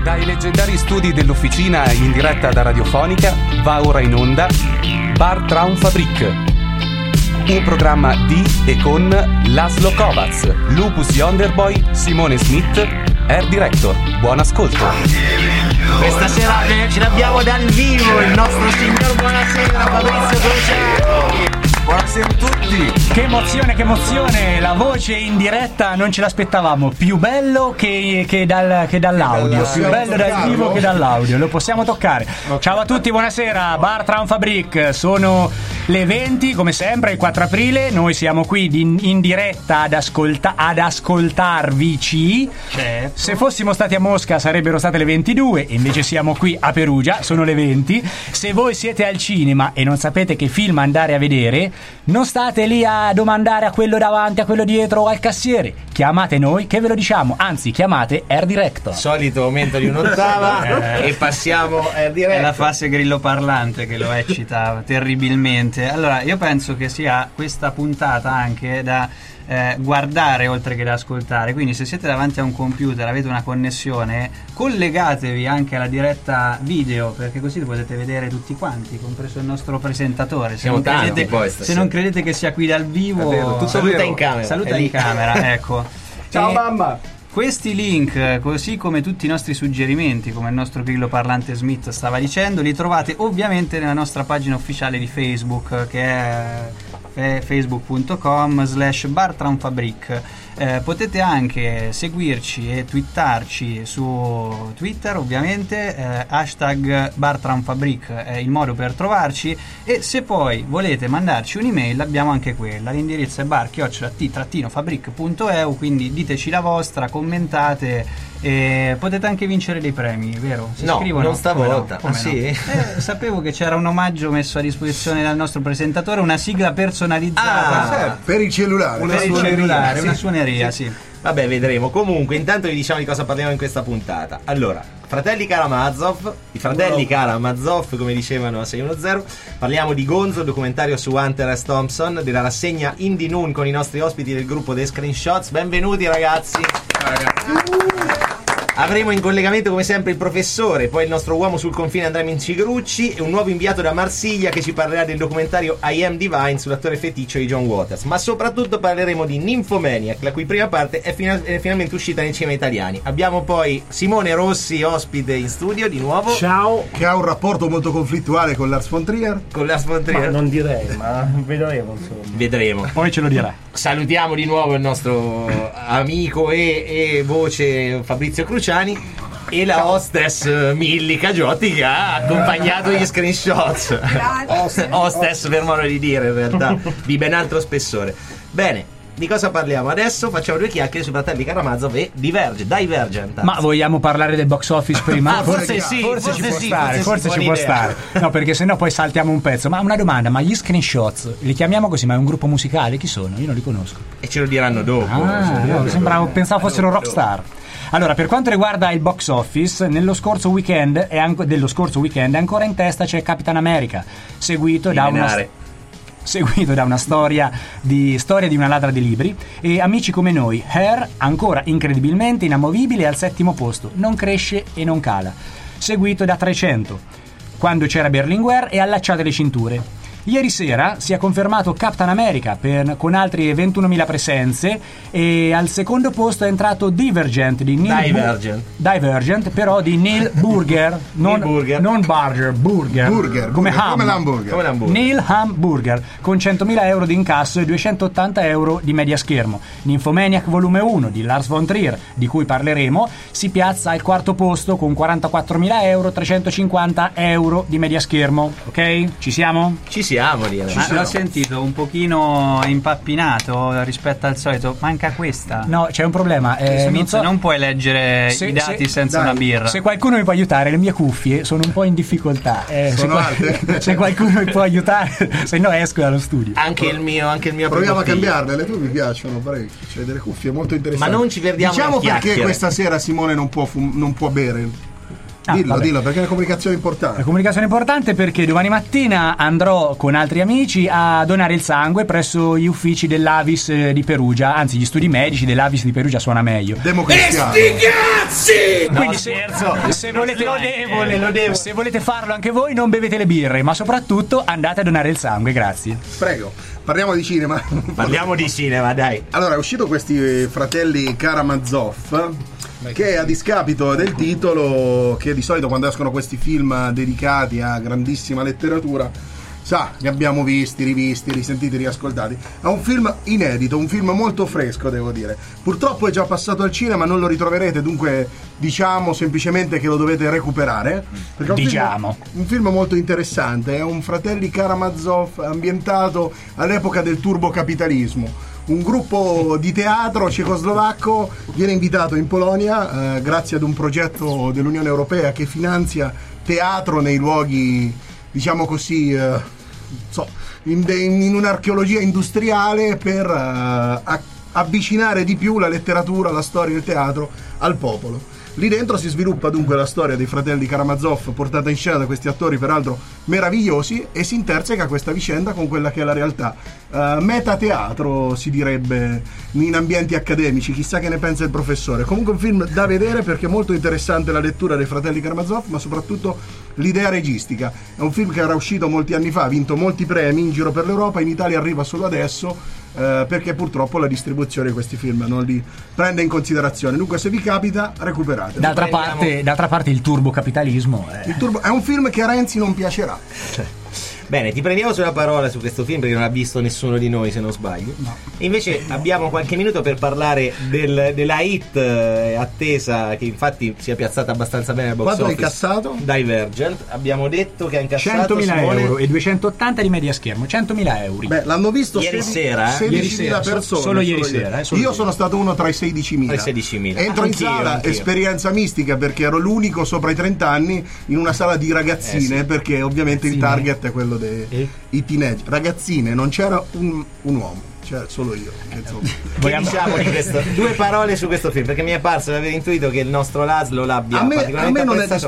Dai leggendari studi dell'Officina in diretta da Radiofonica va ora in onda Bar Traumfabrik, un programma di e con Laszlo Kovacs, Lupus Yonderboy, Simone Smith, Air Director. Buon ascolto. Questa sera ce l'abbiamo dal vivo il nostro signor Buonasera Fabrizio Crociani. Buonasera a tutti. Che emozione, la voce in diretta non ce l'aspettavamo. Più bello che dall'audio, più bello dal vivo che dall'audio, lo possiamo toccare. Ciao a tutti, buonasera, Bar Traumfabrik. Sono le 20, come sempre, il 4 aprile. Noi siamo qui in diretta ad ascoltarvici. Certo. Se fossimo stati a Mosca sarebbero state le 22, invece siamo qui a Perugia, sono le 20. Se voi siete al cinema e non sapete che film andare a vedere, non state lì a domandare a quello davanti, a quello dietro o al cassiere. Chiamate noi che ve lo diciamo, anzi chiamate Air Director. Solito aumento di un'ottava e passiamo Air Director. È la fase grillo parlante che lo eccita terribilmente. Allora io penso che sia questa puntata anche da guardare oltre che da ascoltare, quindi se siete davanti a un computer, avete una connessione, collegatevi anche alla diretta video, perché così lo potete vedere tutti quanti, compreso il nostro presentatore. Se non credete che sia qui dal vivo, saluta in camera, ecco. Ciao mamma. Questi link, così come tutti i nostri suggerimenti, come il nostro grillo parlante Smith stava dicendo, li trovate ovviamente nella nostra pagina ufficiale di Facebook, che è facebook.com/bartraumfabrik. Potete anche seguirci e twittarci su Twitter, ovviamente, hashtag bartraumfabrik è il modo per trovarci, e se poi volete mandarci un'email abbiamo anche quella, l'indirizzo è bar@t-fabrik.eu, quindi diteci la vostra, commentate e potete anche vincere dei premi, vero? Si scrivono? Non stavolta. Come no? Sì? Sapevo che c'era un omaggio messo a disposizione dal nostro presentatore, una sigla personalizzata per il cellulare, una suoneria, sì. Vabbè, vedremo. Comunque, intanto vi diciamo di cosa parliamo in questa puntata. Allora, i fratelli Karamazov, come dicevano a 610. Parliamo di Gonzo, documentario su Hunter S. Thompson, della rassegna Indie Noon con i nostri ospiti del gruppo The Screenshots. Benvenuti ragazzi. Avremo in collegamento come sempre il professore, poi il nostro uomo sul confine Andrea Mincigrucci e un nuovo inviato da Marsiglia che ci parlerà del documentario I Am Divine sull'attore feticcio di John Waters. Ma soprattutto parleremo di Nymphomaniac, la cui prima parte è finalmente uscita nei cinema italiani. Abbiamo poi Simone Rossi, ospite in studio di nuovo. Ciao. Che ha un rapporto molto conflittuale con Lars von Trier. Ma non direi, ma vedremo insomma. Vedremo. Poi ce lo dirà. Salutiamo di nuovo il nostro amico e voce Fabrizio Cruciani e la hostess Milli Cagiotti che ha accompagnato gli Screenshots. Hostess per modo di dire, in realtà di ben altro spessore. Bene, di cosa parliamo adesso? Facciamo due chiacchiere su Fratelli Karamazov e Divergent. Ma vogliamo parlare del box office prima? Forse ci può stare. No, perché sennò poi saltiamo un pezzo. Ma una domanda, ma gli Screenshots li chiamiamo così, ma è un gruppo musicale? Chi sono? Io non li conosco. E ce lo diranno dopo. Pensavo fossero rockstar. Allora, per quanto riguarda il box office, dello scorso weekend è ancora in testa c'è Capitan America, seguito da una storia di una ladra di libri, e Amici come noi, Hair, ancora incredibilmente inamovibile al 7° posto, non cresce e non cala, seguito da 300, Quando c'era Berlinguer e Allacciate le cinture. Ieri sera si è confermato Captain America con altre 21.000 presenze, e al secondo posto è entrato Divergent però di Neil Burger, non Burger, come l'hamburger. Neil Hamburger, con 100.000 euro di incasso e 280 euro di media schermo. Nymphomaniac volume 1 di Lars von Trier, di cui parleremo, si piazza al 4° posto con 44.000 euro, 350 euro di media schermo. Ok? Ci siamo? Ci siamo, direi. Ma l'ho sentito un pochino impappinato rispetto al solito. Manca questa. No, c'è un problema. Non puoi leggere i dati senza una birra. Se qualcuno mi può aiutare, le mie cuffie sono un po' in difficoltà. Se qualcuno mi può aiutare, se no esco dallo studio. Anche il mio proviamo a cambiarle, le tue mi piacciono parecchio. C'è delle cuffie molto interessanti. Ma non ci perdiamo. Diciamo perché questa sera Simone non può bere. Dillo, perché è una comunicazione importante. La comunicazione importante perché domani mattina andrò con altri amici a donare il sangue presso gli uffici dell'Avis di Perugia, anzi gli studi medici dell'Avis di Perugia suona meglio. Democristiano. Quindi se volete, se volete farlo anche voi, non bevete le birre, ma soprattutto andate a donare il sangue, grazie. Prego, parliamo di cinema. Parliamo di cinema, dai. Allora, è uscito questi fratelli Karamazov, che a discapito del titolo, che di solito quando escono questi film dedicati a grandissima letteratura, li abbiamo visti, rivisti, risentiti, riascoltati. È un film inedito, un film molto fresco, devo dire. Purtroppo è già passato al cinema, non lo ritroverete, dunque diciamo semplicemente che lo dovete recuperare. Perché è un film molto interessante, è un fratelli Karamazov ambientato all'epoca del turbocapitalismo. Un gruppo di teatro cecoslovacco viene invitato in Polonia grazie ad un progetto dell'Unione Europea che finanzia teatro nei luoghi, diciamo così, in un'archeologia industriale per avvicinare di più la letteratura, la storia e il teatro al popolo. Lì dentro si sviluppa dunque la storia dei fratelli Karamazov, portata in scena da questi attori peraltro meravigliosi, e si interseca questa vicenda con quella che è la realtà. Metateatro si direbbe in ambienti accademici, chissà che ne pensa il professore. Comunque un film da vedere perché è molto interessante la lettura dei fratelli Karamazov, ma soprattutto l'idea registica. È un film che era uscito molti anni fa, ha vinto molti premi in giro per l'Europa, in Italia arriva solo adesso perché purtroppo la distribuzione di questi film non li prende in considerazione. Dunque se vi capita recuperate. D'altra parte il turbocapitalismo è un film che a Renzi non piacerà. Bene, ti prendiamo sulla parola su questo film perché non ha visto nessuno di noi, se non sbaglio. No. E invece abbiamo qualche minuto per parlare della hit attesa, che infatti si è piazzata abbastanza bene al box office. Quanto ha incassato? Divergent. Abbiamo detto che ha incassato 100.000 euro e 280 di media schermo. 100.000 euro. Beh, l'hanno visto ieri sera, 16.000 persone. Solo ieri sera. Io sono stato uno tra i 16.000. Entro in sala, esperienza mistica, perché ero l'unico sopra i 30 anni in una sala di ragazzine, perché ovviamente il target è quello dei teenager. Ragazzine, non c'era un uomo, c'era solo io. Che diciamo di questo? Due parole su questo film, perché mi è parso di aver intuito che il nostro Laszlo l'abbia particolarmente a me non apprezzato.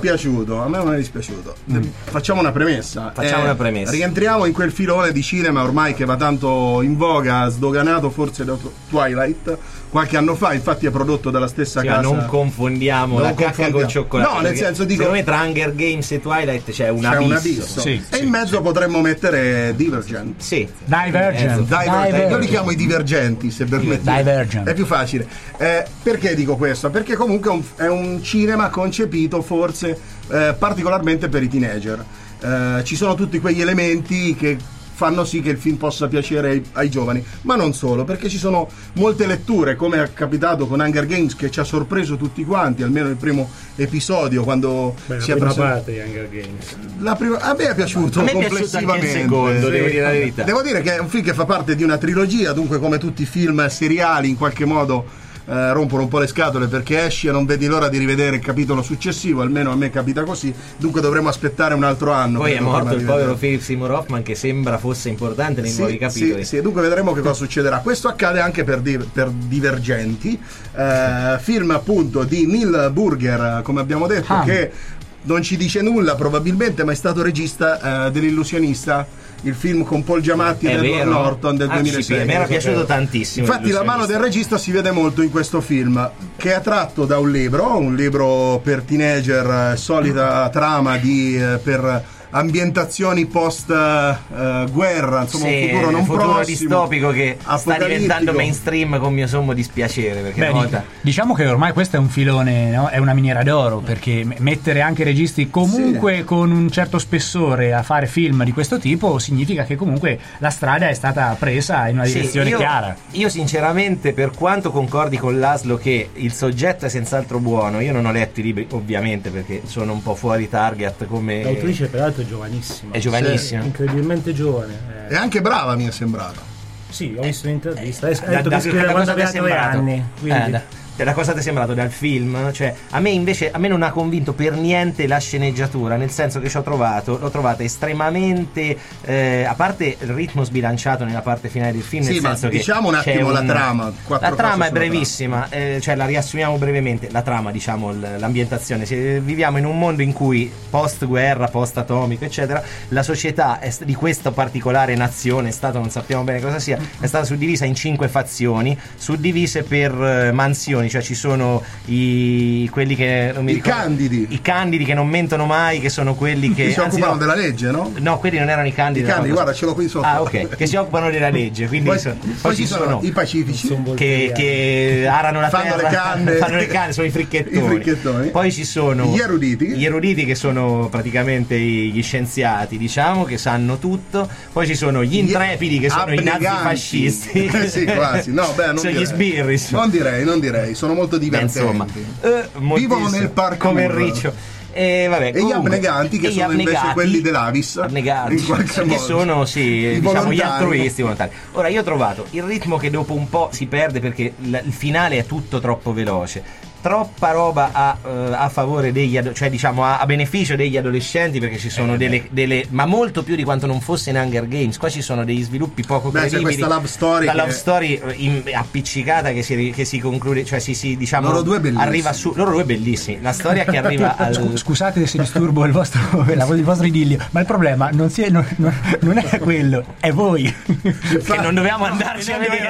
è dispiaciuto. Facciamo una premessa. Rientriamo in quel filone di cinema ormai che va tanto in voga, sdoganato forse da Twilight qualche anno fa, infatti è prodotto dalla stessa casa. Non confondiamo la cacca col cioccolato. No, nel senso, dico, secondo me tra Hunger Games e Twilight c'è un abisso. Sì, e in mezzo potremmo mettere Divergent. Sì. Divergent. Io li chiamo i divergenti, se permettete. Divergent. È più facile. Perché dico questo? Perché comunque è un cinema concepito forse particolarmente per i teenager. Ci sono tutti quegli elementi che fanno sì che il film possa piacere ai giovani, ma non solo, perché ci sono molte letture, come è capitato con Hunger Games, che ci ha sorpreso tutti quanti, almeno il primo episodio, quando si è prima parte di Hunger Games. A me è piaciuto complessivamente. Anche il secondo, devo dire la verità. Devo dire che è un film che fa parte di una trilogia, dunque come tutti i film seriali in qualche modo rompono un po' le scatole, perché esci e non vedi l'ora di rivedere il capitolo successivo, almeno a me capita così, dunque dovremo aspettare un altro anno. Poi è morto il povero Philip Seymour Hoffman, che sembra fosse importante nei nuovi capitoli. Sì, dunque vedremo che cosa succederà. Questo accade anche per Divergenti, film appunto di Neil Burger, come abbiamo detto, che non ci dice nulla probabilmente, ma è stato regista dell'Illusionista, il film con Paul Giamatti e Edward Norton del 2006. Mi era piaciuto tantissimo. Infatti la mano del regista si vede molto in questo film, che è tratto da un libro per teenager, solita trama per ambientazioni post guerra, insomma un futuro non prossimo, distopico che sta diventando mainstream, con mio sommo dispiacere, perché diciamo che ormai questo è un filone, no? È una miniera d'oro, perché mettere anche registi comunque con un certo spessore a fare film di questo tipo significa che comunque la strada è stata presa in una direzione chiara. Io sinceramente, per quanto concordi con Laszlo che il soggetto è senz'altro buono, io non ho letto i libri ovviamente perché sono un po' fuori target come l'autrice, peraltro è giovanissima. È giovanissima. Incredibilmente giovane. E anche brava, mi è sembrato. Sì, ho visto un'intervista. Ha detto che scrive quando aveva 9 anni. Quindi Da cosa ti è sembrato dal film? Cioè, a me non ha convinto per niente la sceneggiatura, nel senso che l'ho trovata estremamente a parte il ritmo sbilanciato nella parte finale del film, sì, nel senso che diciamo un attimo la trama. La trama è brevissima, cioè la riassumiamo brevemente. La trama, diciamo, l'ambientazione. Viviamo in un mondo in cui post-guerra, post-atomico, eccetera, la società di questa particolare nazione, Stato non sappiamo bene cosa sia, è stata suddivisa in 5 fazioni, suddivise per mansioni. Cioè ci sono quelli che non mi ricordo, i candidi che non mentono mai, che sono quelli che si occupano della legge, no? No, quelli non erano i candidi. Guarda, ce l'ho qui sotto. Ah, ok, che si occupano della legge. Quindi poi ci sono i pacifici che arano la fanno terra, fanno le canne, sono i fricchettoni. Poi ci sono gli eruditi che sono praticamente gli scienziati, diciamo, che sanno tutto. Poi ci sono gli intrepidi che sono i nazifascisti. Sì, quasi. No, beh, non sono direi. gli sbirri. Non direi, sono molto divertenti. Vivono nel parco come il riccio. E gli abneganti che sono invece quelli dell'Avis, in qualche modo, che sono diciamo gli altruisti volontari. Ora io ho trovato il ritmo che dopo un po' si perde perché il finale è tutto troppo veloce. Troppa roba a favore degli cioè diciamo a beneficio degli adolescenti, perché ci sono delle ma molto più di quanto non fosse in Hunger Games. Qua ci sono degli sviluppi poco credibili. C'è questa love story appiccicata che si conclude, cioè diciamo loro due bellissimi. Arriva su loro due bellissimi. La storia che arriva scusate se disturbo il vostro idillio, ma il problema non è quello, è voi che non dovevamo andarci a vedere.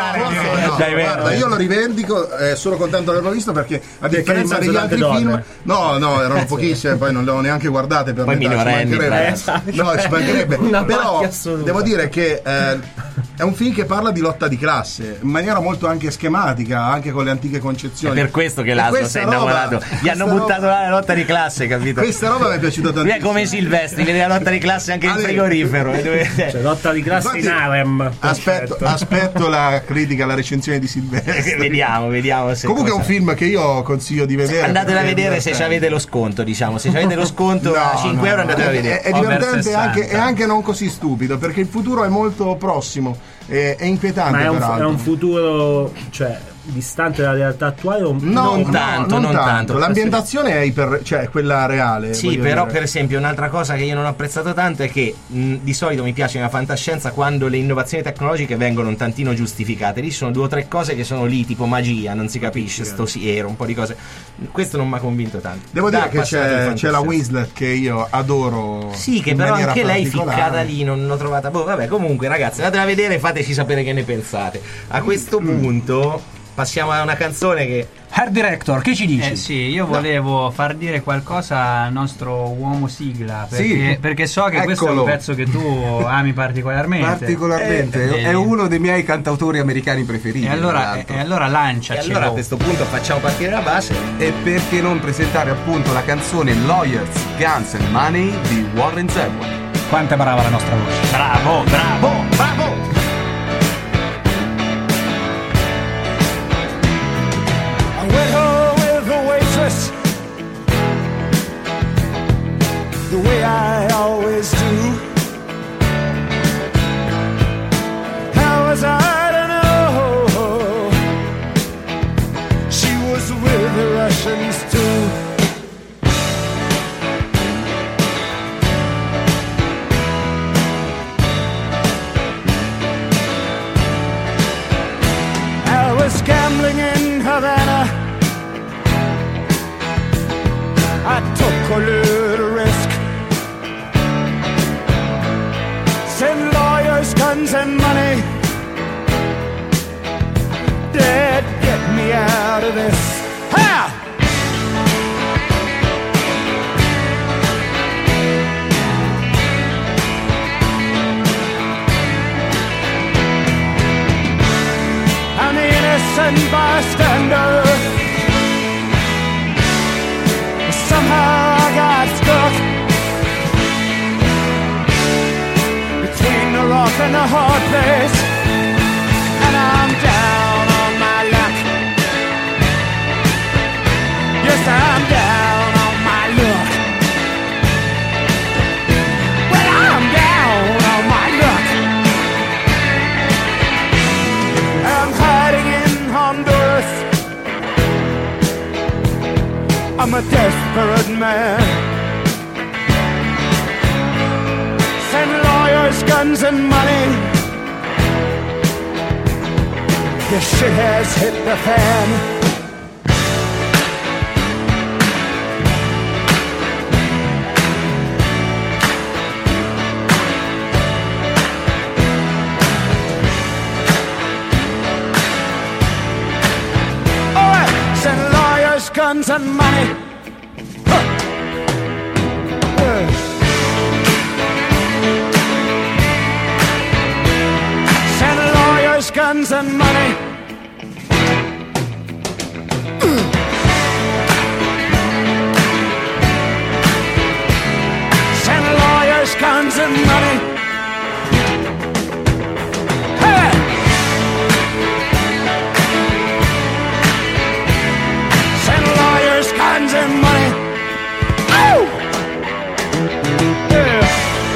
Guarda, io lo rivendico, sono contento di averlo visto, perché a differenza degli altri film erano pochissime, poi non le ho neanche guardate per poi minorenni, ci mancherebbe. Però devo dire che è un film che parla di lotta di classe in maniera molto anche schematica, anche con le antiche concezioni. È per questo che Laszlo si è innamorato. Gli hanno buttato là la lotta di classe, capito? Questa roba mi è piaciuta tantissimo. È come Silvestri, vede la lotta di classe anche in frigorifero. Cioè, lotta di classe in harem. Aspetto la critica, la recensione di Silvestri. Vediamo se comunque è un film che io consiglio di vedere. Andatela a vedere se avete lo sconto, diciamo. Se avete lo sconto a 5 euro andatela a vedere. È divertente e anche non così stupido, perché il futuro è molto prossimo. È inquietante. Ma è un futuro, cioè, distante dalla realtà attuale o non tanto. L'ambientazione è quella reale. Sì, però per esempio un'altra cosa che io non ho apprezzato tanto è che di solito mi piace nella fantascienza quando le innovazioni tecnologiche vengono un tantino giustificate. Lì sono 2 o 3 cose che sono lì, tipo magia, non si capisce, sto siero, un po' di cose. Questo non mi ha convinto tanto. Devo dire che c'è la Winslet che io adoro. Sì, che però anche lei ficcata lì non l'ho trovata. Vabbè, comunque ragazzi, andatela a vedere e fateci sapere che ne pensate. A questo punto passiamo a una canzone che... Hair Director, che ci dici? Sì, io volevo far dire qualcosa al nostro uomo sigla, perché so che questo è un pezzo che tu ami particolarmente. È uno dei miei cantautori americani preferiti. E allora lanciaci. E allora a questo punto facciamo partire la base. E perché non presentare appunto la canzone Lawyers, Guns and Money di Warren Zevon. Quanto è brava la nostra voce. Bravo! Went home with the waitress the way I always do. How was I to know she was with the Russians too? I was gambling in Havana. I took a little risk. Send lawyers, guns and money. Dad, get me out of this. Ha! I'm the innocent bystander. Somehow I got stuck between the rock and the hard place, and I'm down on my luck. Yes, I'm down on my luck. Well, I'm down on my luck. I'm hiding in Honduras. desperate man. Send lawyers, guns and money. Your shit has hit the fan. Guns and money. Send lawyers, guns and money. Send lawyers, guns and money. Guns and money. Oh! Yeah.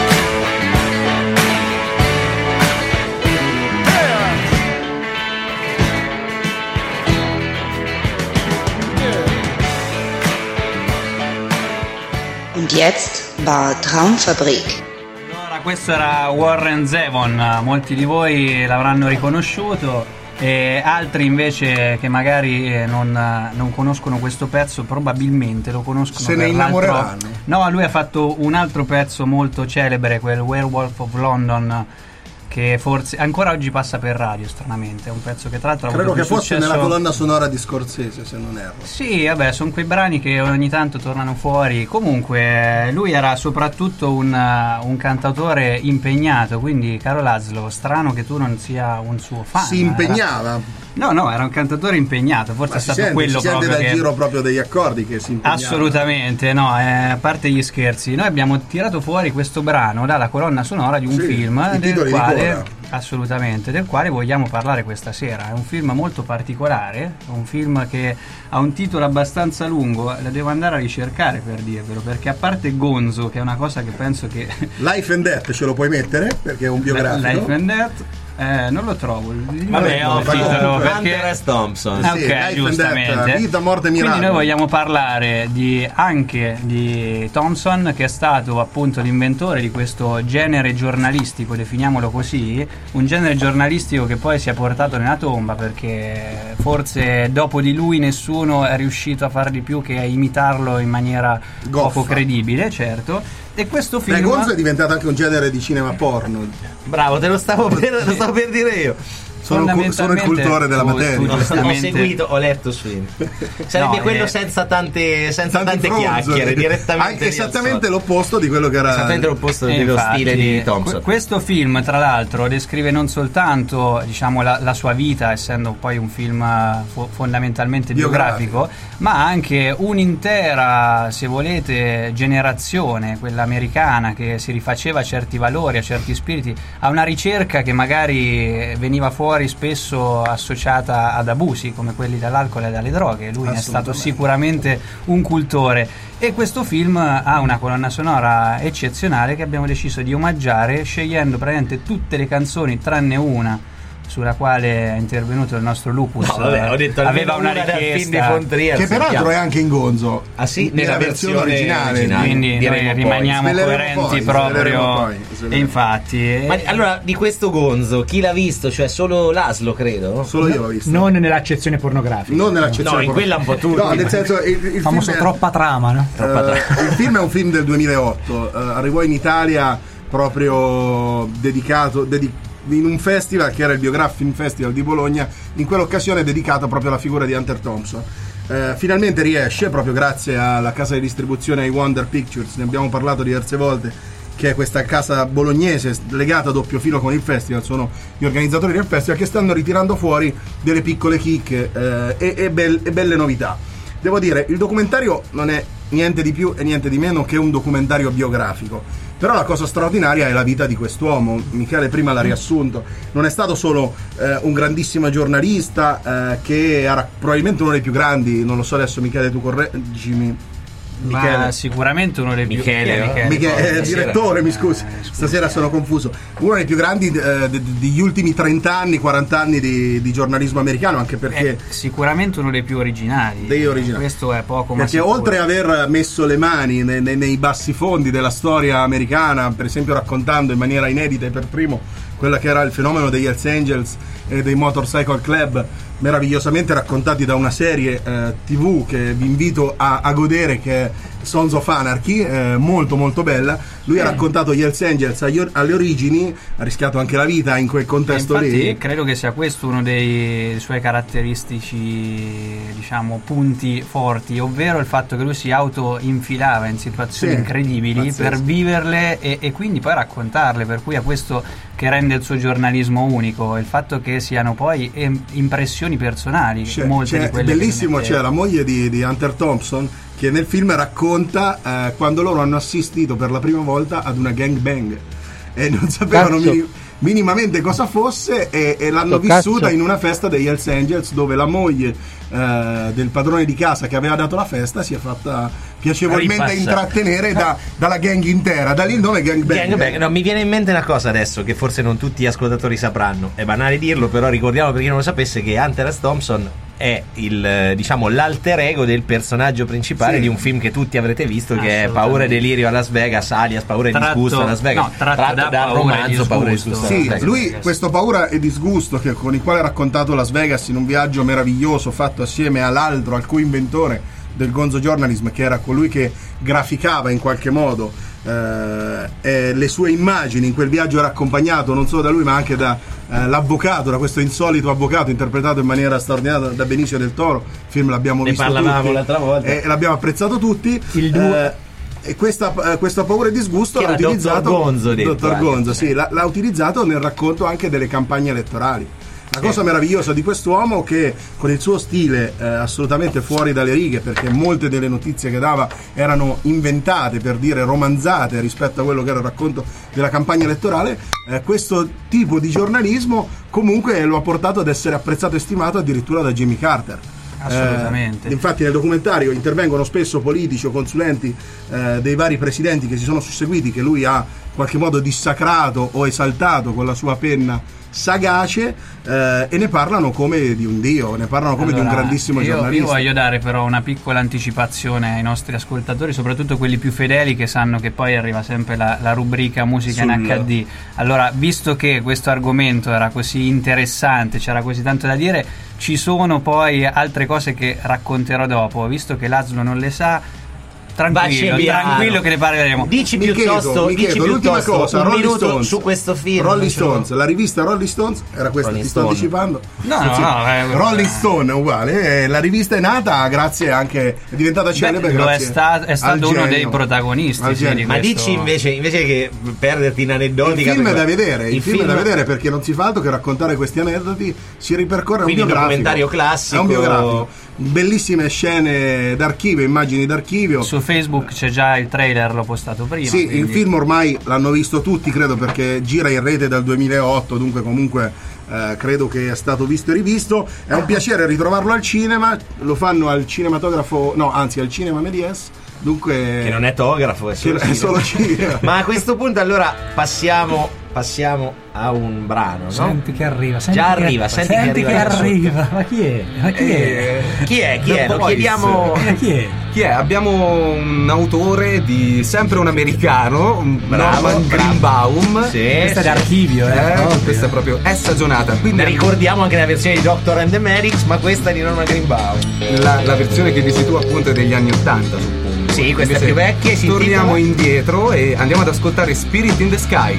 Und jetzt war Traumfabrik. Allora, questo era Warren Zevon, molti di voi l'avranno riconosciuto. E altri invece che magari non conoscono questo pezzo probabilmente lo conoscono. Se ne innamoreranno. No, lui ha fatto un altro pezzo molto celebre, quel Werewolf of London, che forse ancora oggi passa per radio, stranamente. È un pezzo che tra l'altro ha credo avuto che fosse successo... nella colonna sonora di Scorsese, se non erro. Sì, vabbè, sono quei brani che ogni tanto tornano fuori. Comunque lui era soprattutto un cantautore impegnato, quindi caro Laszlo, strano che tu non sia un suo fan. Si impegnava. No, era un cantatore impegnato, forse è stato quello si proprio sente dal che... giro proprio degli accordi che si impegnava. Assolutamente, no, a parte gli scherzi, noi abbiamo tirato fuori questo brano dalla colonna sonora di un film del quale, assolutamente, del quale vogliamo parlare questa sera. È un film molto particolare, un film che ha un titolo abbastanza lungo, la devo andare a ricercare per dirvelo, perché a parte Gonzo, che è una cosa che penso che... Life and Death ce lo puoi mettere, perché è un biografico. Life and Death... non lo trovo. Vabbè, ho titolo Hunter S. Thompson. Ok, Life giustamente. and Death, vita, morte, miracolo. Quindi noi vogliamo parlare anche di Thompson, che è stato appunto l'inventore di questo genere giornalistico, definiamolo così, un genere giornalistico che poi si è portato nella tomba, perché forse dopo di lui nessuno è riuscito a far di più che imitarlo in maniera poco credibile, certo. E questo film... Gonzo è diventato anche un genere di cinema porno. Bravo, te lo stavo per dire io. Sono il cultore della materia. Ho seguito, ho letto su sarebbe quello senza tante chiacchiere, direttamente. Anche esattamente l'opposto di quello che era. Esattamente l'opposto dello stile di Thompson. Questo film, tra l'altro, descrive non soltanto, diciamo, la sua vita, essendo poi un film fondamentalmente biografico, ma anche un'intera, se volete, generazione, quella americana, che si rifaceva a certi valori, a certi spiriti, a una ricerca che magari veniva fuori spesso associata ad abusi come quelli dall'alcol e dalle droghe. Lui ne è stato sicuramente un cultore, e questo film ha una colonna sonora eccezionale che abbiamo deciso di omaggiare scegliendo praticamente tutte le canzoni tranne una sulla quale è intervenuto il nostro Lupus. No, vabbè, ho detto aveva una richiesta che peraltro è anche in Gonzo. Ah sì, nella versione originale. Quindi noi rimaniamo coerenti proprio. E infatti. Ma allora, di questo Gonzo, chi l'ha visto? Cioè solo Laszlo, credo? Solo io l'ho visto. Non nell'accezione pornografica. Non nell'accezione in quella un po' tutti. No, nel senso il famoso troppa trama, no? Il film è un film del 2008. Arrivò in Italia proprio dedicato in un festival che era il Biograph Film Festival di Bologna, in quell'occasione dedicato proprio alla figura di Hunter Thompson. Finalmente riesce, proprio grazie alla casa di distribuzione I Wonder Pictures, ne abbiamo parlato diverse volte, che è questa casa bolognese legata a doppio filo con il festival, sono gli organizzatori del festival che stanno ritirando fuori delle piccole chicche e belle novità. Devo dire, il documentario non è niente di più e niente di meno che un documentario biografico, però la cosa straordinaria è la vita di quest'uomo. Michele prima l'ha riassunto, non è stato solo un grandissimo giornalista che era probabilmente uno dei più grandi, non lo so adesso Michele tu correggimi, Ma sicuramente uno dei più Michele, direttore, mi scusi, stasera sono confuso. Uno dei più grandi degli ultimi 30 anni, 40 anni di giornalismo americano, anche perché sicuramente uno dei più originali. Questo è poco ma perché sicuro. oltre ad aver messo le mani nei bassi fondi della storia americana, per esempio raccontando in maniera inedita e per primo quella che era il fenomeno degli Hells Angels e dei Motorcycle Club, meravigliosamente raccontati da una serie TV che vi invito a godere, che è Sons of Anarchy, molto molto bella. Lui ha raccontato gli Hells Angels alle origini, ha rischiato anche la vita in quel contesto lì. Credo che sia questo uno dei suoi caratteristici, diciamo, punti forti, ovvero il fatto che lui si auto-infilava in situazioni incredibili pazzesco, per viverle e quindi poi raccontarle, per cui è questo che rende il suo giornalismo unico, il fatto che siano poi impressioni personali, molte di quelle bellissimo, che c'è la moglie di Hunter Thompson che nel film racconta quando loro hanno assistito per la prima volta ad una gangbang e non sapevano minimamente cosa fosse e l'hanno vissuta in una festa degli Hells Angels, dove la moglie del padrone di casa che aveva dato la festa si è fatta piacevolmente intrattenere dalla gang intera, da lì il nome gangbang. No, mi viene in mente una cosa adesso che forse non tutti gli ascoltatori sapranno, è banale dirlo, però ricordiamo per chi non lo sapesse che Hunter S. Thompson è l'alter ego del personaggio principale di un film che tutti avrete visto, che è Paura e delirio a Las Vegas, alias Paura e disgusto a Las Vegas, tratto da romanzo Paura e disgusto. Sì, lui questo Paura e disgusto con il quale ha raccontato Las Vegas in un viaggio meraviglioso fatto assieme all'altro, al co-inventore del Gonzo Journalism, che era colui che graficava in qualche modo le sue immagini. In quel viaggio era accompagnato non solo da lui ma anche da l'avvocato, da questo insolito avvocato interpretato in maniera straordinaria da Benicio del Toro. Il film l'abbiamo visto tutti, l'altra volta e l'abbiamo apprezzato tutti. E questa Paura e disgusto l'ha utilizzato Dottor Gonzo, sì, l'ha utilizzato nel racconto anche delle campagne elettorali. La cosa meravigliosa di quest'uomo, che con il suo stile assolutamente fuori dalle righe, perché molte delle notizie che dava erano inventate, per dire romanzate rispetto a quello che era il racconto della campagna elettorale, questo tipo di giornalismo comunque lo ha portato ad essere apprezzato e stimato addirittura da Jimmy Carter. Assolutamente. Infatti nel documentario intervengono spesso politici o consulenti dei vari presidenti che si sono susseguiti, che lui ha in qualche modo dissacrato o esaltato con la sua penna sagace, e ne parlano come di un dio, ne parlano come di un grandissimo giornalista. Io voglio dare però una piccola anticipazione ai nostri ascoltatori, soprattutto quelli più fedeli, che sanno che poi arriva sempre la rubrica musica in HD. Allora, visto che questo argomento era così interessante, c'era così tanto da dire, ci sono poi altre cose che racconterò dopo, visto che Laszlo non le sa. Tranquillo che ne parleremo. Dici piuttosto l'ultima cosa, un minuto su questo film. Rolling Stones, la rivista Rolling Stones era questa, ti sto anticipando. Rolling Stone è uguale, la rivista è nata grazie anche, è diventata celebre grazie è stato uno dei protagonisti di ma dici invece che perderti in aneddoti, il film è da vedere, il film è da vedere, perché non si fa altro che raccontare questi aneddoti, si ripercorre, quindi un documentario classico, è un biografico. Bellissime scene d'archivio, immagini d'archivio. Su Facebook c'è già il trailer, l'ho postato prima. Sì, quindi il film ormai l'hanno visto tutti, credo, perché gira in rete dal 2008, dunque comunque credo che è stato visto e rivisto. È un piacere ritrovarlo al cinema, lo fanno al cinematografo, no, anzi al Cinema Méliès, dunque che non è tografo, è solo cinema. Ma a questo punto allora passiamo a un brano, no? Senti che arriva, senti che arriva. Ma chi è? Chi è? Lo chiediamo. Chi è? Abbiamo un autore sempre un americano, Norman Greenbaum. Sì, questa è d'archivio, questa è proprio stagionata. Quindi ricordiamo anche la versione di Doctor and the Medics, ma questa è di Norman Greenbaum. La versione che dici tu appunto è degli anni 80, suppongo. Sì, questa è più vecchia. Torniamo indietro e andiamo ad ascoltare Spirit in the Sky.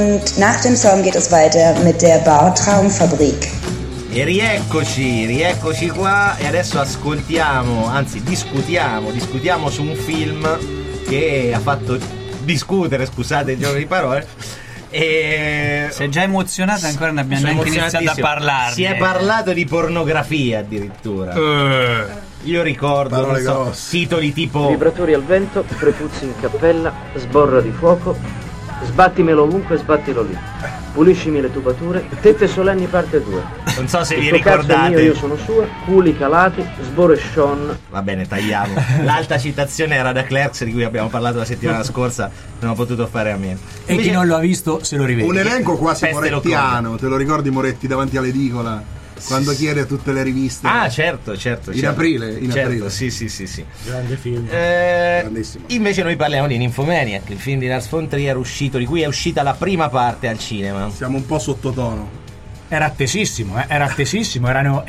Und nach dem Song geht es weiter mit der Bar Traumfabrik. E rieccoci qua e adesso ascoltiamo, anzi discutiamo su un film che ha fatto discutere, scusate il gioco di parole. E si è già emozionata, ancora ne abbiamo neanche iniziato a parlarne. Si è parlato di pornografia addirittura. Io ricordo non so, titoli tipo vibratori al vento, prepuzzi in cappella, sborra di fuoco, sbattimelo ovunque, sbattilo lì, puliscimi le tubature, tette solenni parte 2. Non so se il vi tuo cazzo è ricordate. mio, io sono sua, culi calati, sboro e Sean. Va bene, tagliamo. L'alta citazione era da Clerks, di cui abbiamo parlato la settimana scorsa, non ho potuto fare a meno. E chi non lo ha visto se lo rivede. Un elenco quasi Peste morettiano, te lo ricordi Moretti davanti all'edicola? Quando chiede a tutte le riviste. Ah, certo. In aprile. Sì. Grande film. Grandissimo. Invece noi parliamo di Nymphomaniac, il film di Lars von Trier di cui è uscita la prima parte al cinema. Siamo un po' sottotono. Era attesissimo, erano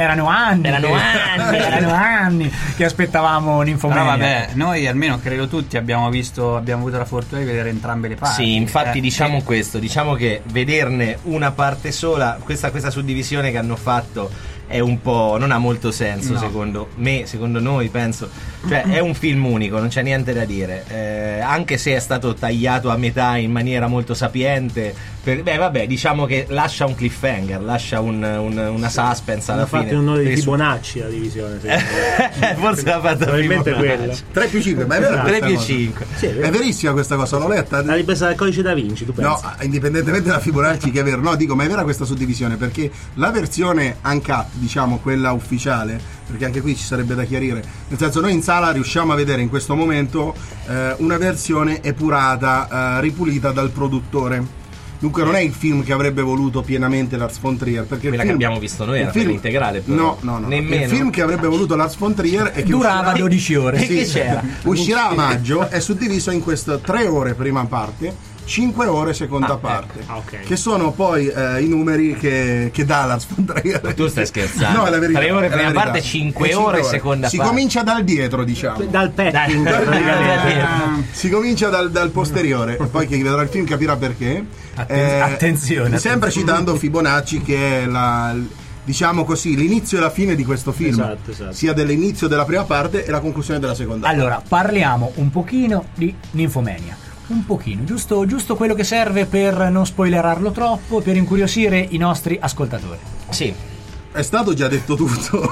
anni che aspettavamo Nymphomaniac. Però vabbè, noi almeno credo tutti abbiamo avuto la fortuna di vedere entrambe le parti. Sì, infatti diciamo che vederne una parte sola, questa suddivisione che hanno fatto è un po', non ha molto senso, no. secondo noi, penso. Cioè è un film unico, non c'è niente da dire, anche se è stato tagliato a metà in maniera molto sapiente. Diciamo che lascia un cliffhanger, lascia una suspense alla fine. Ha fatto un nome di Fibonacci la divisione. Forse l'ha fatto probabilmente quella. 3+5, ma è vero? 3+5. Sì, è verissima questa cosa, l'ho letta. L'hai presa dal codice da Vinci, tu pensi? No, indipendentemente dalla Fibonacci che è vero. No, dico, ma è vera questa suddivisione, perché la versione uncut, diciamo quella ufficiale, perché anche qui ci sarebbe da chiarire, nel senso, noi in sala riusciamo a vedere in questo momento una versione epurata, ripulita dal produttore. Dunque non è il film che avrebbe voluto pienamente Lars von Trier, perché quella il film, che abbiamo visto noi era film integrale, però. No. Nemmeno. Il film che avrebbe voluto Lars von Trier è che durava 12 ore. Sì, che c'era? Uscirà a maggio, è suddiviso in queste 3 ore prima parte, 5 ore seconda parte, okay. Che sono poi i numeri che dà Lars von Trier. Ma tu stai scherzando? No, è la verità. 3 ore è la prima verità. parte, 5 ore seconda si parte. Si comincia dal dietro, diciamo. Dal petting. Si comincia dal posteriore. E poi chi vedrà il film capirà perché. Attenzione. Sempre citando Fibonacci, che è diciamo così, l'inizio e la fine di questo film. Esatto. Sia dell'inizio della prima parte e la conclusione della seconda parte. Allora, parliamo un pochino di Nymphomaniac. Un pochino, giusto quello che serve per non spoilerarlo troppo, per incuriosire i nostri ascoltatori. Sì. È stato già detto tutto,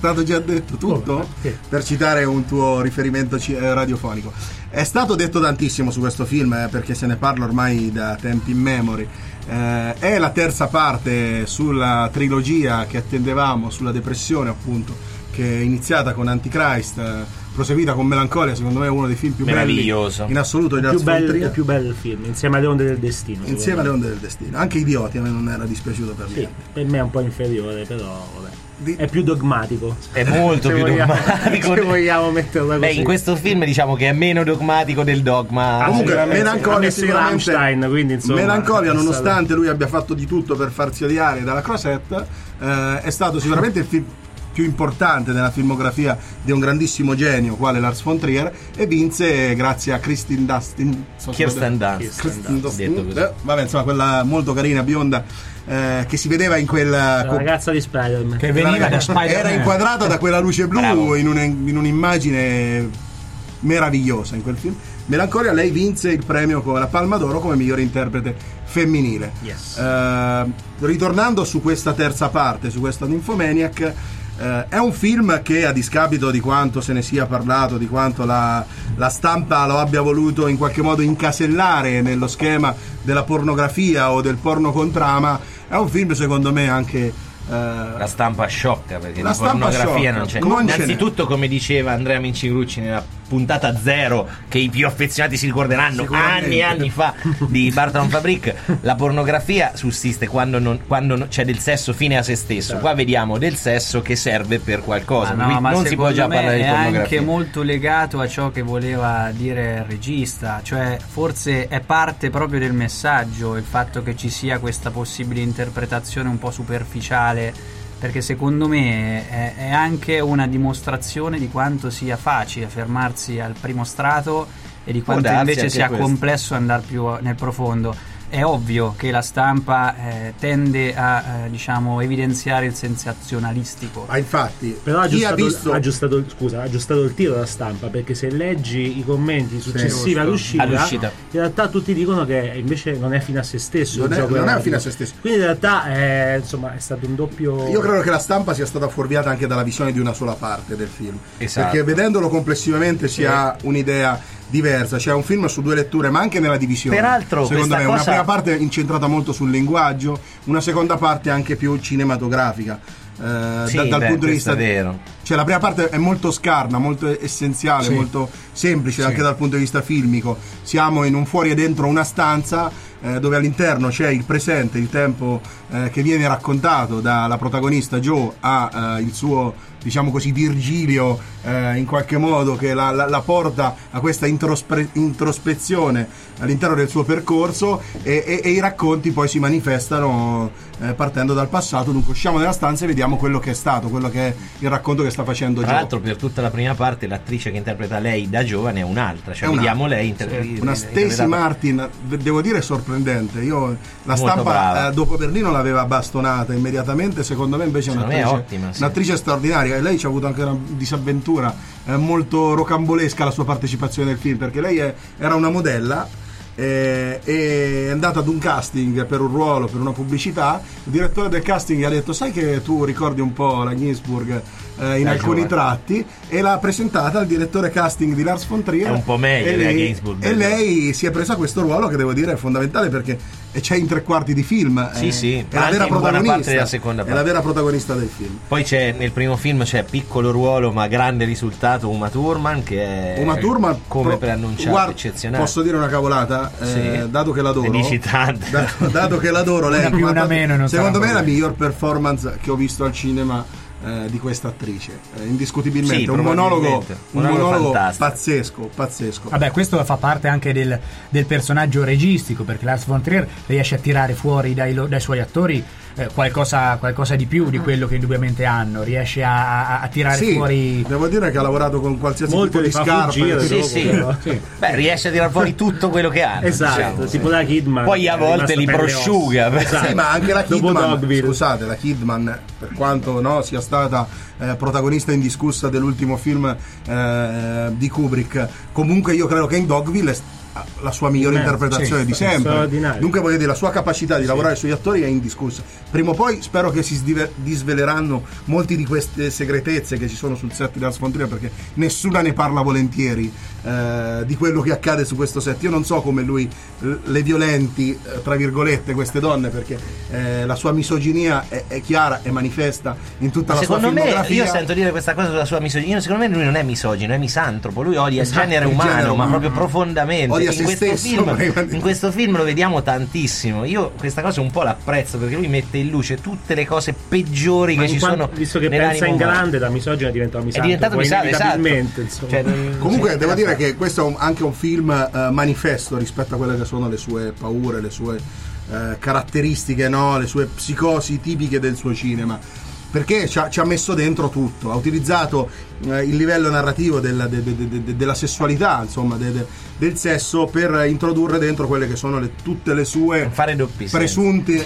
per citare un tuo riferimento radiofonico. È stato detto tantissimo su questo film, perché se ne parla ormai da tempi immemori. È la terza parte sulla trilogia che attendevamo, sulla depressione appunto, che è iniziata con Antichrist, proseguita con Melancolia, secondo me è uno dei film più belli in assoluto di Lars von Trier. È più bello il film, insieme alle Onde del Destino. Insieme alle Onde del Destino. Anche Idioti a me non era dispiaciuto per niente. Per me è un po' inferiore, però vabbè. È più dogmatico. È molto più dogmatico. Se vogliamo metterla così. In questo film diciamo che è meno dogmatico del dogma. Comunque Melancolia sicuramente Rammstein, quindi insomma, Melancolia, nonostante lui abbia fatto di tutto per farsi odiare dalla Crosette, è stato sicuramente il film più importante nella filmografia di un grandissimo genio quale Lars von Trier, e vinse grazie a Kirsten Dunst. Vabbè, insomma, quella molto carina, bionda, che si vedeva in quella la ragazza di Spider-Man, che veniva da Spider-Man, era inquadrata da quella luce blu in un'immagine meravigliosa in quel film. Melancolia, lei vinse il premio con la Palma d'Oro come migliore interprete femminile. Ritornando su questa terza parte, su questa Nymphomaniac, è un film che, a discapito di quanto se ne sia parlato, di quanto la stampa lo abbia voluto in qualche modo incasellare nello schema della pornografia o del porno con trama, è un film secondo me anche la stampa sciocca, perché la di pornografia sciocca, non c'è. Innanzitutto, come diceva Andrea Mincigrucci nella puntata 0, che i più affezionati si ricorderanno, anni e anni fa, di Bar Traumfabrik, la pornografia sussiste quando c'è del sesso fine a se stesso. Qua vediamo del sesso che serve per qualcosa, ma non si può già parlare di pornografia. È anche molto legato a ciò che voleva dire il regista, cioè forse è parte proprio del messaggio il fatto che ci sia questa possibile interpretazione un po' superficiale, perché secondo me è anche una dimostrazione di quanto sia facile fermarsi al primo strato e di quanto invece sia complesso andare più nel profondo. è ovvio che la stampa tende a diciamo evidenziare il sensazionalistico. Ma infatti, Però ha chi ha aggiustato, visto ha aggiustato il tiro della stampa, perché se leggi i commenti successivi all'uscita, in realtà tutti dicono che invece non è fine a se stesso. non è fine a se stesso. Quindi in realtà insomma è stato un doppio. Io credo che la stampa sia stata fuorviata anche dalla visione di una sola parte del film, Esatto. perché vedendolo complessivamente si ha un'idea diversa. C'è un film su due letture, ma anche nella divisione. Peraltro, secondo me, questa una cosa- prima parte incentrata molto sul linguaggio, una seconda parte anche più cinematografica. Dal punto di vista è vero. Cioè la prima parte è molto scarna, molto essenziale, molto semplice anche dal punto di vista filmico. Siamo in un fuori e dentro una stanza dove all'interno c'è il presente, il tempo che viene raccontato dalla protagonista Joe a il suo, diciamo così, Virgilio in qualche modo, che la porta a questa introspezione all'interno del suo percorso, e i racconti poi si manifestano partendo dal passato. Dunque usciamo dalla stanza e vediamo quello che è stato, quello che è il racconto che sta facendo Tra Joe. l'altro, per tutta la prima parte l'attrice che interpreta lei da giovane è un'altra, cioè È vediamo lei una Stacey Martin, devo dire sorprendente. Io la Molto stampa brava. dopo Berlino l'aveva bastonata immediatamente, secondo me invece è Secondo me è un'attrice, ottima, sì. un'attrice straordinaria, e lei ci ha avuto anche una disavventura molto rocambolesca, la sua partecipazione nel film, perché lei era una modella è andata ad un casting per un ruolo, per una pubblicità. Il direttore del casting gli ha detto: sai che tu ricordi un po' la Ginsburg in alcuni tratti, e l'ha presentata al direttore casting di Lars von Trier. È un po' meglio della Ginsburg. E lei si è presa questo ruolo, che devo dire è fondamentale, perché c'è in tre quarti di film. Sì, è ma la anche vera in buona protagonista, parte della seconda è parte. la vera protagonista del film. Poi nel primo film c'è piccolo ruolo ma grande risultato Uma Thurman, che è Uma Thurman, come preannunciato, guarda, eccezionale. posso dire una cavolata? Sì. Dato che l'adoro, Ne dici tante. dato che l'adoro, lei Una più, una meno, non secondo sarà me è la problema. miglior performance che ho visto al cinema di questa attrice, indiscutibilmente. Sì, un monologo fantastico. pazzesco. Vabbè, questo fa parte anche del personaggio registico, perché Lars von Trier riesce a tirare fuori dai suoi attori qualcosa di più di quello che indubbiamente hanno, riesce a tirare fuori. Devo dire che ha lavorato con qualsiasi Molto tipo di li fa scarpe. fuggire Sì, dopo, sì. però. Beh, riesce a tirare fuori tutto quello che hanno. Esatto, diciamo, tipo sì. la Kidman. Poi a volte li prosciuga. Sì, ma anche la Dopo Kidman, Dogville. scusate, la Kidman, per quanto sia stata protagonista indiscussa dell'ultimo film di Kubrick, comunque io credo che in Dogville la sua migliore interpretazione di sempre. straordinario. Dunque voglio dire, la sua capacità di lavorare sugli attori è indiscussa. Prima o poi spero che si disveleranno molti di queste segretezze che ci sono sul set di Lars von Trier, perché nessuna ne parla volentieri di quello che accade su questo set. Io non so come lui le violenti, tra virgolette, queste donne, perché la sua misoginia è chiara e manifesta in tutta la sua Secondo me, filmografia. io sento dire questa cosa sulla sua misoginia. Secondo me lui non è misogino, è misantropo. Lui odia Esatto, il genere il umano, genere ma umano. proprio profondamente. Odia se stesso, In questo film lo vediamo tantissimo. Io questa cosa un po' l'apprezzo, perché lui mette in luce tutte le cose peggiori Ma che ci sono. visto che pensa nell'animo in umano. grande, da misogino è diventato È misantropo. diventato misantropo, inevitabilmente, esatto. insomma. Cioè, Comunque sì, devo dire che questo è anche un film manifesto rispetto a quelle che sono le sue paure, le sue caratteristiche, no? Le sue psicosi tipiche del suo cinema, perché ci ha messo dentro tutto, ha utilizzato il livello narrativo della sessualità, insomma del sesso, per introdurre dentro quelle che sono tutte le sue fare doppi sensi. presunte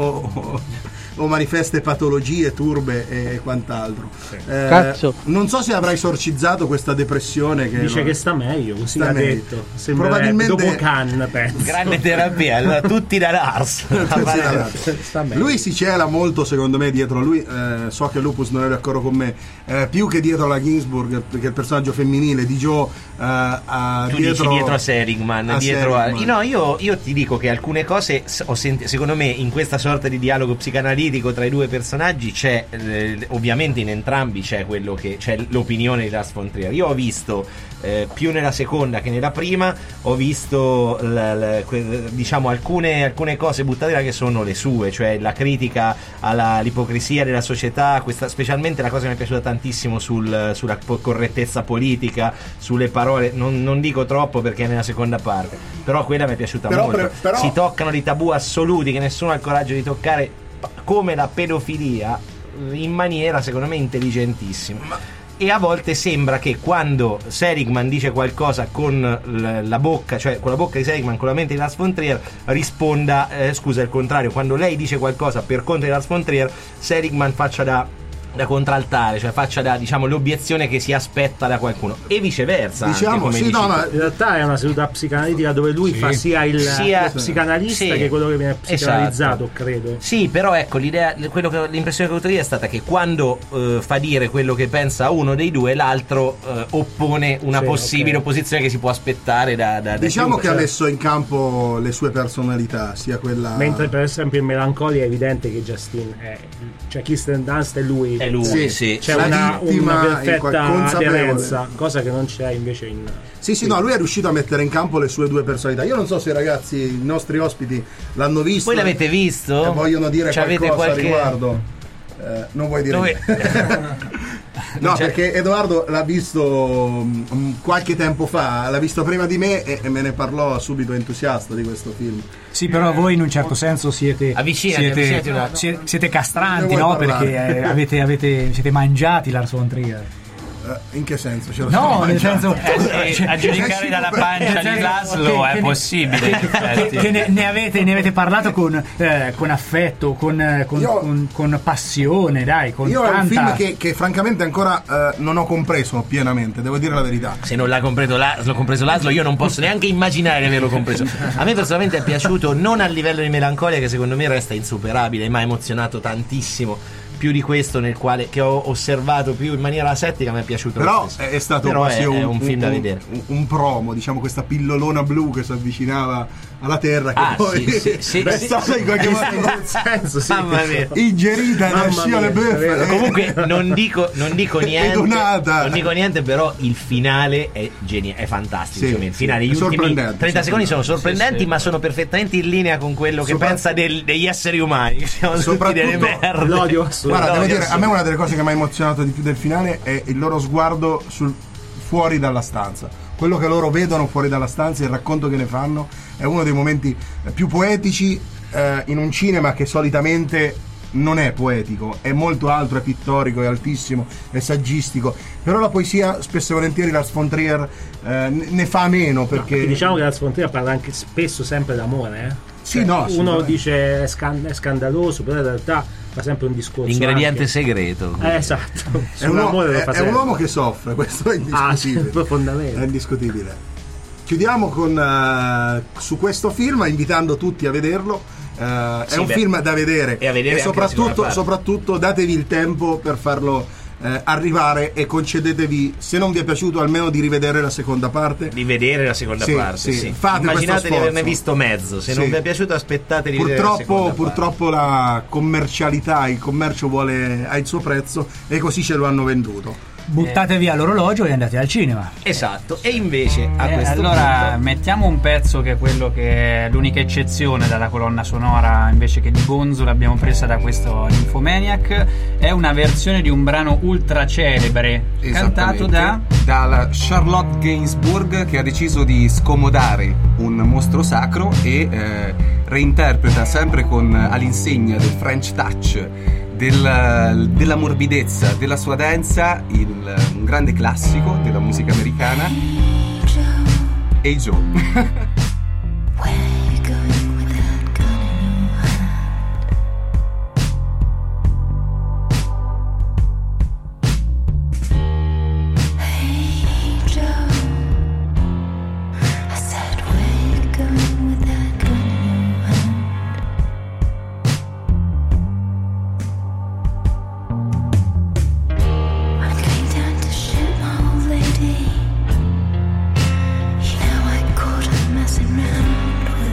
o manifeste patologie turbe e quant'altro. Cazzo. Non so se avrà esorcizzato questa depressione che Dice che sta meglio, così Sta l'ha meglio. detto. Sembra Probabilmente- dopo Cannes, penso. Grande terapia, allora, tutti da Lars. Sta meglio. lui si cela molto, secondo me, dietro lui. So che Lupus non è d'accordo con me, più che dietro la Ginsburg, perché il personaggio femminile di Joe Tu dici dietro a Seligman, dietro Seligman. No, io ti dico che alcune cose secondo me in questa sorta di dialogo psicanalitico tra i due personaggi c'è, ovviamente in entrambi c'è quello che c'è l'opinione di Lars von Trier. Io ho visto più nella seconda che nella prima, ho visto diciamo alcune cose buttate là che sono le sue, cioè la critica all'ipocrisia della società, specialmente la cosa che mi è piaciuta tantissimo sulla correttezza politica, sulle parole, non dico troppo perché è nella seconda parte, però quella mi è piaciuta molto. però- Si toccano di tabù assoluti che nessuno ha il coraggio di toccare, come la pedofilia, in maniera secondo me intelligentissima. e a volte sembra che quando Seligman dice qualcosa con la bocca, cioè con la bocca di Seligman, con la mente di Lars von Trier, risponda scusa, il contrario, quando lei dice qualcosa per conto di Lars von Trier, Seligman faccia da contraltare, cioè faccia da, diciamo, l'obiezione che si aspetta da qualcuno, e viceversa, diciamo, anche, sì, no, ma in realtà è una seduta psicanalitica dove lui fa sia lo psicanalista che quello che viene psicanalizzato, credo. Sì, però ecco, l'impressione che ho avuto io è stata che quando fa dire quello che pensa a uno dei due, l'altro oppone una possibile opposizione che si può aspettare da diciamo che ha messo in campo le sue personalità, sia quella, mentre per esempio in Melancolia è evidente che Justin è, cioè Kirsten Dunst è lui. È lui, sì. C'è una perfetta aderenza, cosa che non c'è invece in... Sì, no, lui è riuscito a mettere in campo le sue due personalità. Io non so se i ragazzi, i nostri ospiti, l'hanno visto. Voi l'avete visto? E vogliono dire qualcosa a riguardo. Non vuoi dire No, perché Edoardo l'ha visto qualche tempo fa, l'ha visto prima di me e me ne parlò subito entusiasta di questo film. Sì, però voi in un certo senso siete castranti, no? Perché siete mangiati Lars von Trier. In che senso? No, nel senso a giudicare dalla pancia di Laszlo è possibile che ne avete parlato con affetto, con passione, dai, con io tanta... è un film che francamente ancora non ho compreso pienamente, devo dire la verità. Se non l'ha compreso Laszlo, io non posso neanche immaginare di averlo compreso. A me personalmente è piaciuto, non a livello di Melancolia, che secondo me resta insuperabile, mi ha emozionato tantissimo. Più di questo, nel quale che ho osservato più in maniera asettica, mi è piaciuto. Però è stato quasi un film da vedere. Un promo, diciamo, questa pillolona blu che si avvicinava alla terra, che poi è stata in qualche modo nel senso ingerita da scia le beffe. Comunque non dico niente. Non dico niente, però il finale è geniale, è fantastico. Il finale, gli ultimi 30 secondi sono sorprendenti, ma sono perfettamente in linea con quello che pensa degli esseri umani, che siamo tutti delle merde. L'odio. Guarda, devo dire, a me una delle cose che mi ha emozionato di più del finale è il loro sguardo fuori dalla stanza. Quello che loro vedono fuori dalla stanza, il racconto che ne fanno, è uno dei momenti più poetici in un cinema che solitamente non è poetico, è molto altro, è pittorico, è altissimo, è saggistico. Però la poesia spesso e volentieri Lars von Trier ne fa meno, perché diciamo che Lars von Trier parla anche spesso sempre d'amore, Sì, no, uno dice è scandaloso, però in realtà fa sempre un discorso. L'ingrediente segreto. Esatto. È un uomo che soffre, questo è indiscutibile. Profondamente. È indiscutibile. Chiudiamo su questo film invitando tutti a vederlo. È un film da vedere. E soprattutto datevi il tempo per farlo arrivare, e concedetevi, se non vi è piaciuto, almeno di rivedere la seconda parte. Sì. Immaginate di averne visto mezzo. Se non vi è piaciuto, aspettate di vedere la seconda parte. Purtroppo la commercialità, il commercio ha il suo prezzo, e così ce lo hanno venduto. Buttate via l'orologio e andate al cinema. Esatto. E invece a questo allora punto mettiamo un pezzo che è quello che è l'unica eccezione dalla colonna sonora, invece che di Gonzo l'abbiamo presa da questo Nymphomaniac. È una versione di un brano ultra celebre cantato dalla Charlotte Gainsbourg, che ha deciso di scomodare un mostro sacro e reinterpreta sempre all'insegna del French touch, della morbidezza, della sua danza, un grande classico della musica americana, Hey Joe. Messing around with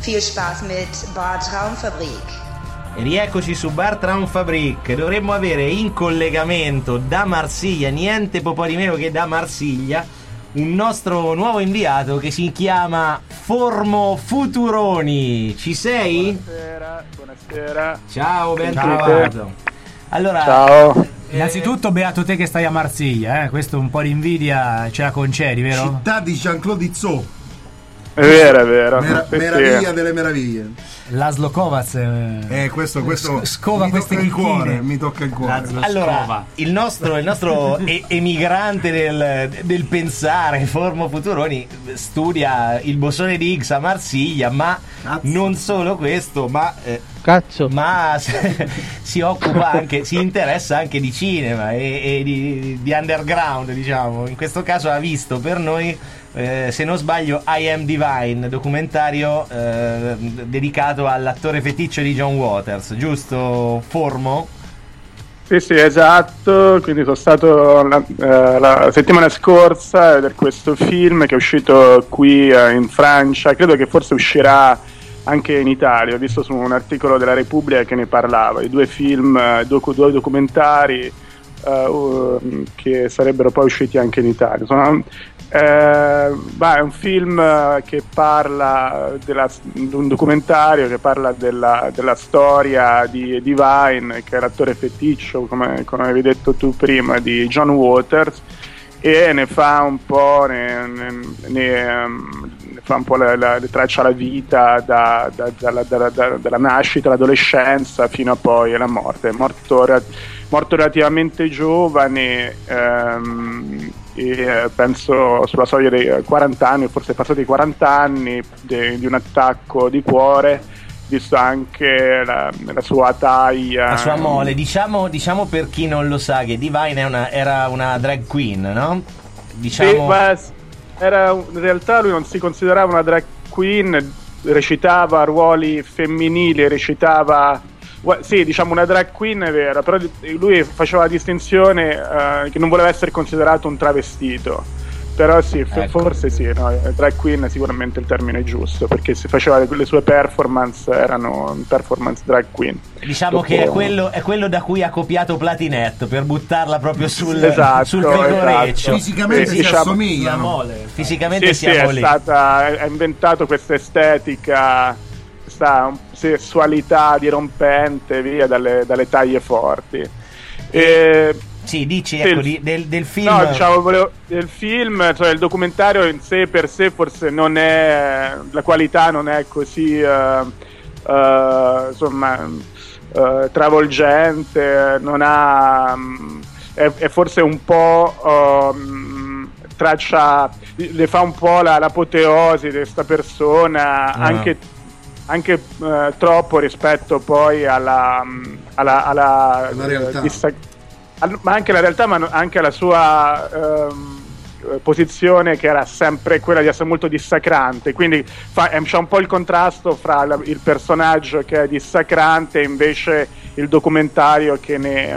Viel Spaß mit Bar Traumfabrik. E rieccoci su Bar Traumfabrik. Dovremmo avere in collegamento da Marsiglia, niente po' di meno che da Marsiglia, un nostro nuovo inviato che si chiama Formo Futuroni. Ci sei? Buonasera. Ciao, ben trovato. Allora, ciao. Innanzitutto beato te che stai a Marsiglia, questo un po' di invidia ce la concedi, vero? Città di Jean-Claude Izzot. È vero. Meraviglia delle meraviglie. Laszlo Kovacs questo scova queste chicchine. Mi tocca il cuore. Allora, il nostro emigrante del pensare, Formo Futuroni, studia il bosone di Higgs a Marsiglia, ma non solo questo, ma si occupa anche, si interessa anche di cinema e di underground, diciamo. In questo caso ha visto per noi, se non sbaglio, I Am Divine, documentario dedicato all'attore feticcio di John Waters, giusto, Formo? Sì, esatto. Quindi sono stato la settimana scorsa a vedere questo film che è uscito qui in Francia. Credo che forse uscirà anche in Italia. Ho visto su un articolo della Repubblica che ne parlava, i due film, due documentari che sarebbero poi usciti anche in Italia. È un film che parla un documentario che parla della storia di Divine, che è l'attore feticcio, come avevi detto tu prima, di John Waters, e ne fa un po' traccia la vita dalla nascita, l'adolescenza fino a poi alla morte. È morto relativamente giovane, e penso sulla soglia dei 40 anni, forse passati i 40 anni, di un attacco di cuore, visto anche la sua taglia, la sua mole. Diciamo per chi non lo sa che Divine era una drag queen, no? Diciamo... Sì, in realtà lui non si considerava una drag queen, recitava ruoli femminili, diciamo una drag queen è vera, però lui faceva la distinzione che non voleva essere considerato un travestito, però sì, ecco. Forse sì, no? Drag queen è sicuramente il termine giusto, perché si faceva le sue performance, erano performance drag queen. Diciamo che è quello da cui ha copiato Platinette, per buttarla proprio sul pecoreccio. Fisicamente si assomiglia, fisicamente sì, ha inventato questa estetica, questa sessualità dirompente, via dalle taglie forti. Sì, dici, ecco, del film. No, diciamo, del film, cioè il documentario in sé per sé forse non è, la qualità non è così travolgente, non ha, è forse un po' traccia, le fa un po' l'apoteosi di questa persona, anche troppo rispetto poi alla realtà. Ma anche la realtà, ma anche la sua posizione, che era sempre quella di essere molto dissacrante, quindi c'è un po' il contrasto fra il personaggio che è dissacrante e invece il documentario che ne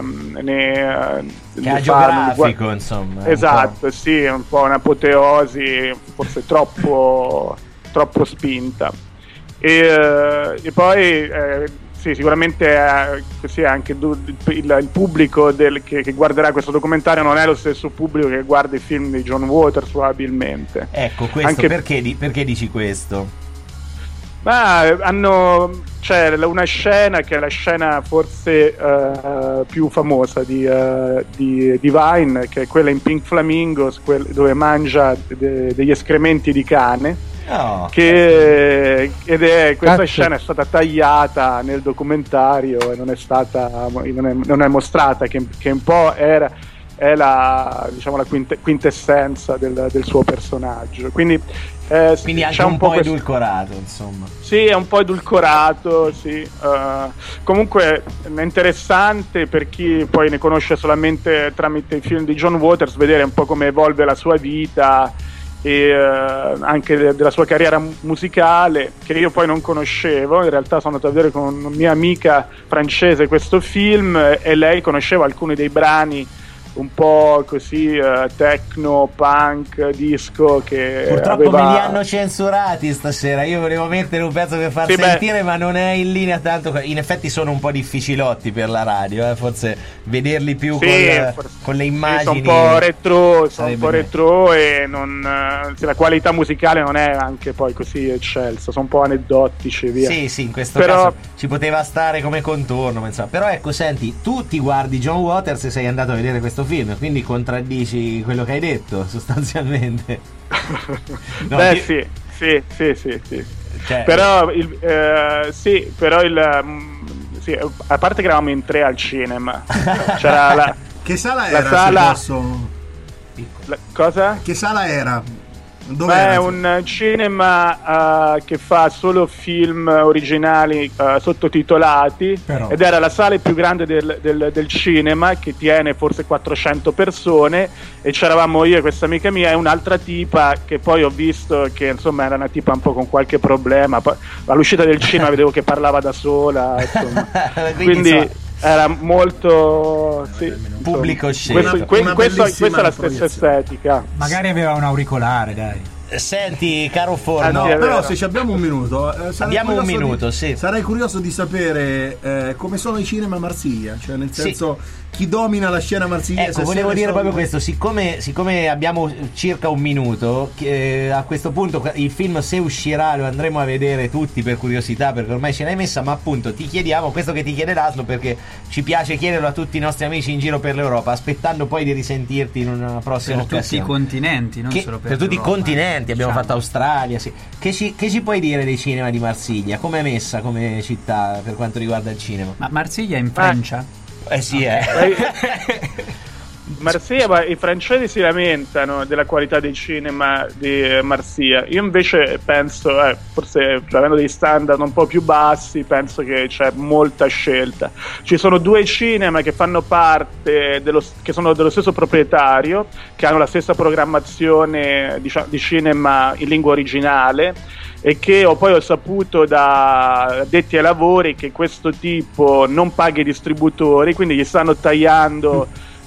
agiografico, insomma. Esatto, sì, un po' un'apoteosi forse troppo spinta, e poi sì, sicuramente sì, anche il pubblico che guarderà questo documentario non è lo stesso pubblico che guarda i film di John Waters, probabilmente. Ecco, questo perché dici questo? Ma c'è una scena che è la scena forse più famosa di Divine, che è quella in Pink Flamingos, dove mangia degli escrementi di cane. Oh. Questa scena è stata tagliata nel documentario e non è mostrata, che un po' è la quintessenza del suo personaggio, quindi anche un po' edulcorato, insomma. Sì, è un po' edulcorato, sì. Comunque è interessante per chi poi ne conosce solamente tramite i film di John Waters, vedere un po' come evolve la sua vita e anche della sua carriera musicale, che io poi non conoscevo. In realtà sono andato a vedere con una mia amica francese questo film, e lei conosceva alcuni dei brani un po' così techno, punk, disco che purtroppo me li hanno censurati stasera. Io volevo mettere un pezzo per far sentire, ma non è in linea tanto. In effetti sono un po' difficilotti per la radio, forse vederli più con le immagini. Sono un po' retro e la qualità musicale non è anche poi così eccelsa, sono un po' aneddotici, via. Sì, in questo caso ci poteva stare come contorno, insomma. Però ecco, senti, tu ti guardi John Waters e sei andato a vedere questo film, quindi contraddici quello che hai detto sostanzialmente. No, sì. Cioè, però a parte che eravamo in 3 al cinema. C'era che sala era? Cosa? Che sala era? È un cinema che fa solo film originali sottotitolati, ed era la sala più grande del cinema, che tiene forse 400 persone, e c'eravamo io e questa amica mia e un'altra tipa che poi ho visto che insomma era una tipa un po' con qualche problema. All'uscita del cinema vedevo che parlava da sola, insomma. quindi era molto pubblico scelto. Questa è la stessa estetica. Magari aveva un auricolare, dai. Senti, caro Forno, però se ci abbiamo un minuto, sarei curioso di sapere come sono i cinema a Marsiglia, cioè nel senso chi domina la scena marsigliese. Ecco, volevo dire proprio questo, siccome abbiamo circa un minuto, a questo punto il film, se uscirà, lo andremo a vedere tutti per curiosità, perché ormai ce l'hai messa, ma appunto ti chiediamo questo che ti chiede Laszlo, perché ci piace chiederlo a tutti i nostri amici in giro per l'Europa, aspettando poi di risentirti in una prossima occasione. Per tutti i continenti, non solo per tutti i continenti. Abbiamo fatto Australia, Che ci puoi dire dei cinema di Marsiglia? Come è messa come città per quanto riguarda il cinema? Ma Marsiglia è in Francia? Sì. Marsiglia, ma i francesi si lamentano della qualità dei cinema di Marsiglia. Io invece penso, forse avendo dei standard un po' più bassi, penso che c'è molta scelta. Ci sono 2 cinema che fanno parte che sono dello stesso proprietario, che hanno la stessa programmazione di cinema in lingua originale, e che poi ho saputo da addetti ai lavori che questo tipo non paga i distributori, quindi gli stanno tagliando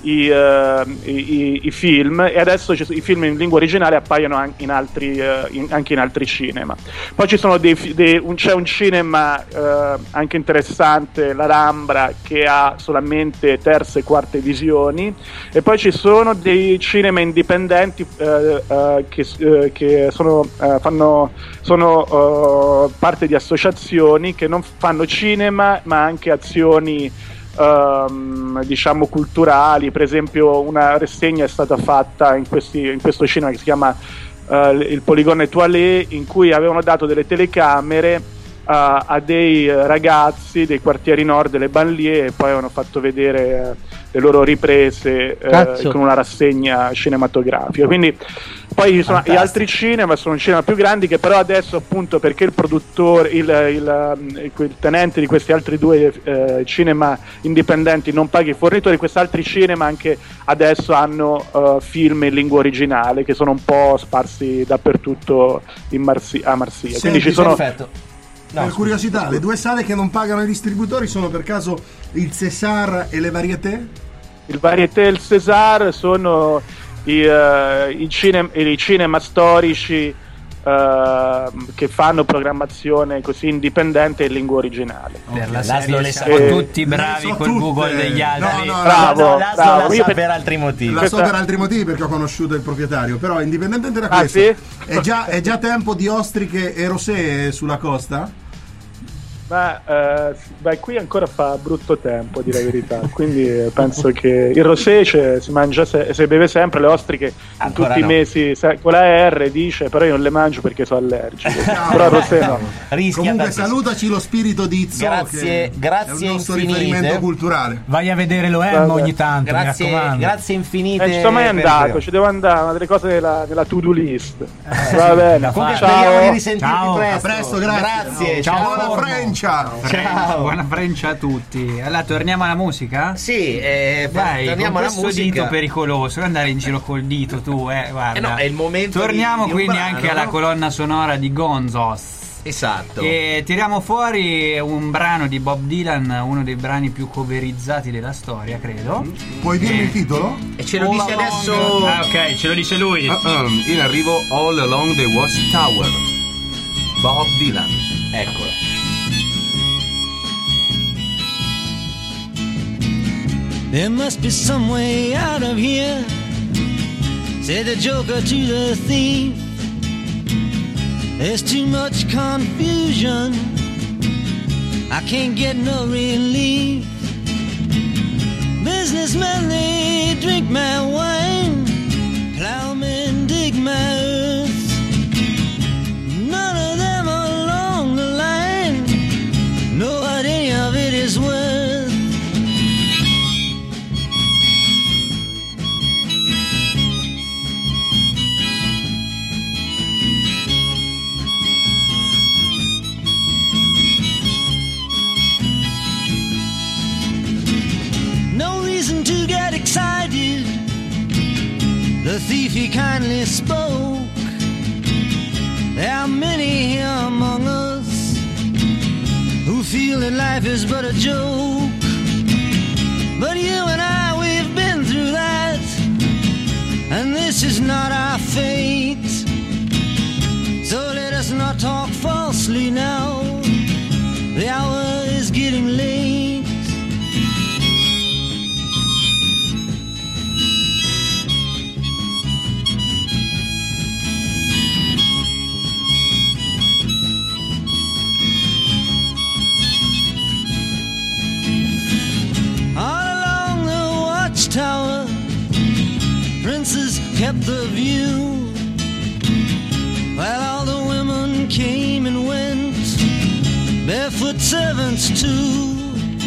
i film, e adesso i film in lingua originale appaiono anche in altri cinema. Poi ci sono c'è un cinema anche interessante, la Rambra, che ha solamente terze e quarte visioni, e poi ci sono dei cinema indipendenti che sono parte di associazioni che non fanno cinema ma anche azioni diciamo culturali. Per esempio una rassegna è stata fatta in questo cinema che si chiama il Poligone Étoilé, in cui avevano dato delle telecamere a dei ragazzi dei quartieri nord delle banlieue, e poi avevano fatto vedere le loro riprese con una rassegna cinematografica. Quindi poi ci sono gli altri cinema, sono cinema più grandi, che però adesso, appunto perché il produttore, il tenente di questi altri 2 cinema indipendenti non paga i fornitori, questi altri cinema anche adesso hanno film in lingua originale, che sono un po' sparsi dappertutto a Marsiglia. Quindi ci sono... Perfetto. Per curiosità, le 2 sale che non pagano i distributori sono per caso il César e le Varieté? Il Varieté e il César sono i cinema storici che fanno programmazione così indipendente in lingua originale. Per la serie siamo tutti bravi col Google degli altri. Bravo. Io per altri motivi. La so per altri motivi, perché ho conosciuto il proprietario. Però indipendentemente da questo, sì? è già tempo di ostriche e rosé sulla costa? Qui ancora fa brutto tempo, a dire la verità, quindi penso che il rosé si mangia si beve sempre, le ostriche ancora tutti i mesi con la R dice, però io non le mangio perché sono allergico. Però il rosé no. Comunque salutaci lo spirito di Izzo, grazie è un nostro riferimento culturale. Vai a vedere l'OM ogni tanto, grazie infinite. Ci sono mai andato, ci devo andare, una delle cose della to-do list. Va bene, speriamo di risentirti presto. Grazie. Ciao, buona Francia. Ciao. Buona Francia a tutti. Allora torniamo alla musica? Sì, dai, torniamo alla musica. Dito pericoloso, non andare in giro col dito tu, guarda. No, è il momento. Torniamo di quindi Urbano, anche alla colonna sonora di Gonzos. Esatto. E tiriamo fuori un brano di Bob Dylan, uno dei brani più coverizzati della storia, credo. Puoi dirmi il titolo? E ce lo dice adesso. Ah, ok, ce lo dice lui. In arrivo All Along the Watchtower, Bob Dylan. Eccolo. There must be some way out of here, said the joker to the thief. There's too much confusion, I can't get no relief. Businessmen, they drink my wine, plowmen dig my earth. None of them along the line know what any of it is worth. To get excited, the thief he kindly spoke. There are many here among us who feel that life is but a joke. But you and I, we've been through that, and this is not our fate. So let us not talk falsely now, the hour is getting late. Tower, princes kept the view, while all the women came and went, barefoot servants too.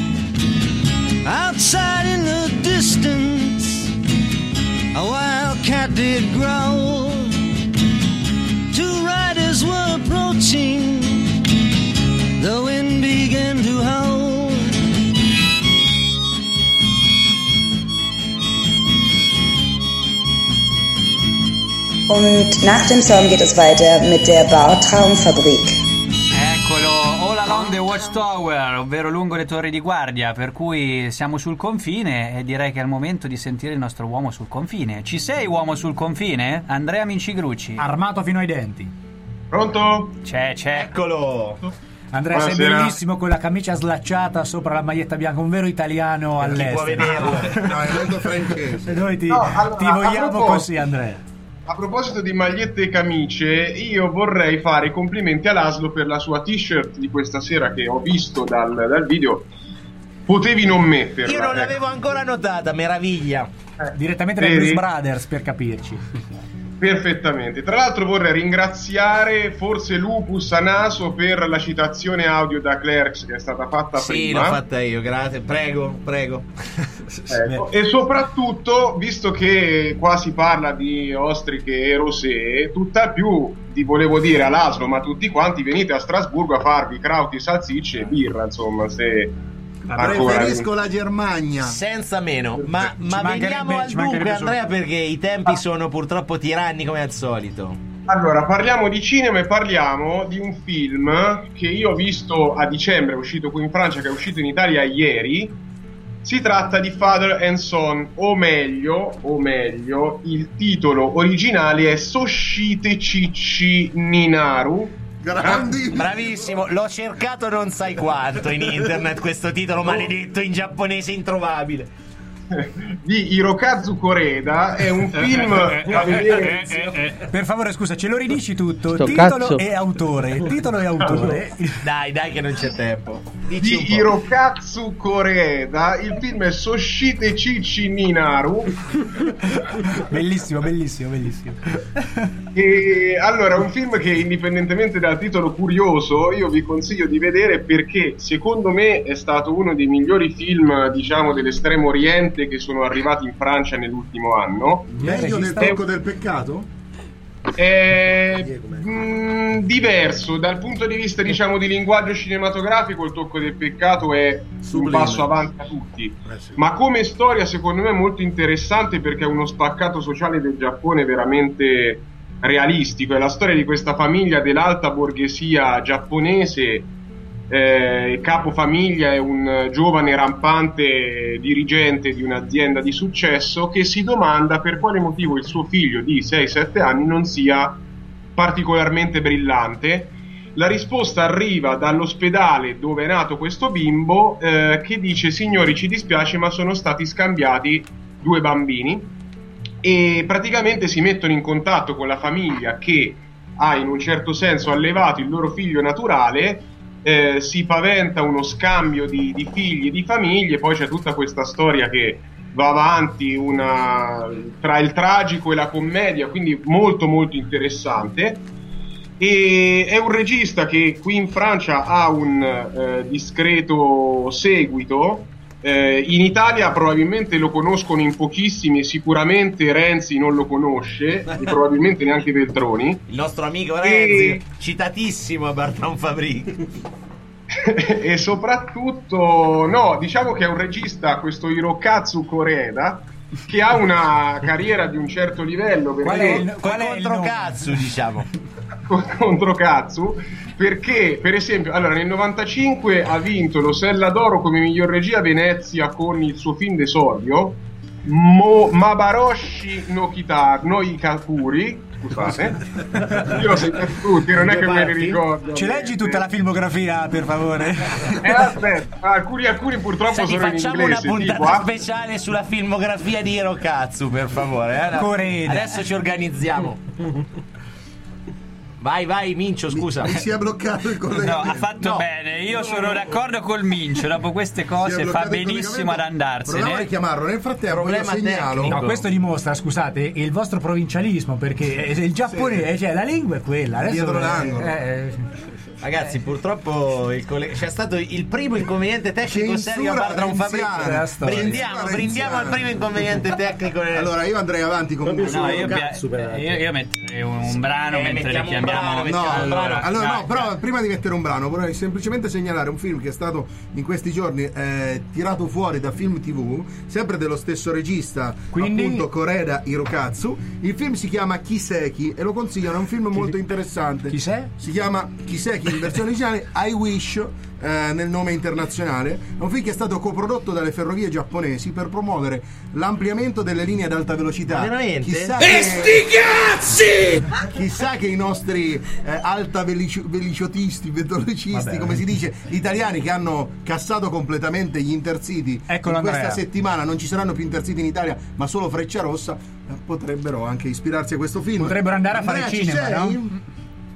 Outside in the distance, a wild cat did growl. Two riders were approaching, the wind began to howl. Und nach dem Song geht es weiter mit der Bar Traumfabrik. Eccolo, All Along the Watchtower, ovvero lungo le torri di guardia, per cui siamo sul confine e direi che è il momento di sentire il nostro uomo sul confine. Ci sei, uomo sul confine? Andrea Mincigrucci. Armato fino ai denti. Pronto? C'è. Eccolo. Andrea, Buonasera. sei bellissimo con la camicia slacciata sopra la maglietta bianca, un vero italiano all'estero. Chi può vederlo? No, è molto francese. Noi ti Allora, vogliamo così, Andrea. A proposito di magliette e camicie, io vorrei fare i complimenti a Laszlo per la sua t-shirt di questa sera che ho visto dal video. Potevi non metterla. Io non l'avevo ancora notata, meraviglia. Direttamente dai Blues Brothers, per capirci. Perfettamente. Tra l'altro vorrei ringraziare forse Lupus a naso per la citazione audio da Clerks che è stata fatta Sì, prima. l'ho fatta io, grazie. Prego. Ecco. E soprattutto, visto che qua si parla di ostriche e rosé, tutt'al più ti volevo dire a Laszlo, ma tutti quanti venite a Strasburgo a farvi crauti, salsicce e birra, insomma, se Preferisco la Germania. Senza meno. Ma veniamo al dunque, Andrea, perché i tempi sono purtroppo tiranni come al solito. Allora, parliamo di cinema e parliamo di un film che io ho visto a dicembre, è uscito qui in Francia, che è uscito in Italia ieri. Si tratta di Father and Son, o meglio, il titolo originale è Soshite Chichi Ninaru. Bravissimo, l'ho cercato non sai quanto in internet questo titolo maledetto in giapponese introvabile. Di Hirokazu Koreda. È un film a vedere. Per favore, scusa, ce lo ridici tutto? Sto Titolo cazzo. e autore. Titolo e autore. Dai che non c'è tempo. Di Hirokazu Koreda. Il film è Soshite Chichi Ninaru. Bellissimo. E allora è un film che, indipendentemente dal titolo curioso, io vi consiglio di vedere perché secondo me è stato uno dei migliori film, diciamo, dell'estremo oriente che sono arrivati in Francia nell'ultimo anno. Meglio del tocco del peccato? È diverso dal punto di vista, diciamo, di linguaggio cinematografico. Il tocco del peccato è un passo avanti a tutti, ma come storia secondo me è molto interessante perché è uno spaccato sociale del Giappone veramente realistico. È la storia di questa famiglia dell'alta borghesia giapponese. Capofamiglia è un giovane rampante dirigente di un'azienda di successo che si domanda per quale motivo il suo figlio di 6-7 anni non sia particolarmente brillante. La risposta arriva dall'ospedale dove è nato questo bimbo, che dice: signori, ci dispiace, ma sono stati scambiati 2 bambini. E praticamente si mettono in contatto con la famiglia che ha in un certo senso allevato il loro figlio naturale. Si paventa uno scambio di figli e di famiglie. Poi c'è tutta questa storia che va avanti tra il tragico e la commedia, quindi molto molto interessante. E è un regista che qui in Francia ha un discreto seguito. In Italia probabilmente lo conoscono in pochissimi, e sicuramente Renzi non lo conosce, e probabilmente neanche Veltroni. Il nostro amico Renzi, citatissimo a Bar Traumfabrik. E soprattutto, no, diciamo che è un regista, questo Hirokazu Koreeda, che ha una carriera di un certo livello. Qual è il controcazzo, diciamo? Controcazzo, perché per esempio, allora nel 95 ha vinto lo Sella d'Oro come miglior regia a Venezia con il suo film d'esordio Mabaroshi no Ikakuri. Scusate, io lo sento tutti, non è che me li ricordo. Ci leggi tutta la filmografia, per favore? Aspetta, alcuni purtroppo sono in inglese. Facciamo una puntata speciale sulla filmografia di Hirokazu, per favore. Adesso ci organizziamo. Vai Mincio, scusa. Mi si è bloccato il collegamento. No, ha fatto bene. Io sono d'accordo col Mincio. Dopo queste cose fa benissimo ad andarsene. Proviamo a richiamarlo. Nel frattempo problema segnalo. No, questo dimostra, scusate, il vostro provincialismo, perché il giapponese, cioè la lingua è quella. Adesso dietro l'angolo. Ragazzi, purtroppo c'è stato il primo inconveniente tecnico serio a Bar Traumfabrik. Brindiamo al primo inconveniente tecnico. Allora io andrei avanti con io metterei un brano mentre richiamiamo. No, però prima di mettere un brano vorrei semplicemente segnalare un film che è stato in questi giorni tirato fuori da Film TV, sempre dello stesso regista, appunto Koreeda Hirokazu. Il film si chiama Kiseki e lo consigliano, è un film molto interessante. Si chiama Kiseki in versione originale, I Wish nel nome internazionale. È un film che è stato coprodotto dalle ferrovie giapponesi per promuovere l'ampliamento delle linee ad alta velocità. Veramente? Chissà che i nostri alta velociotisti, come si dice, italiani, che hanno cassato completamente gli Intercity, questa settimana non ci saranno più Intercity in Italia ma solo Frecciarossa, potrebbero anche ispirarsi a questo film. Potrebbero andare a fare cinema, no?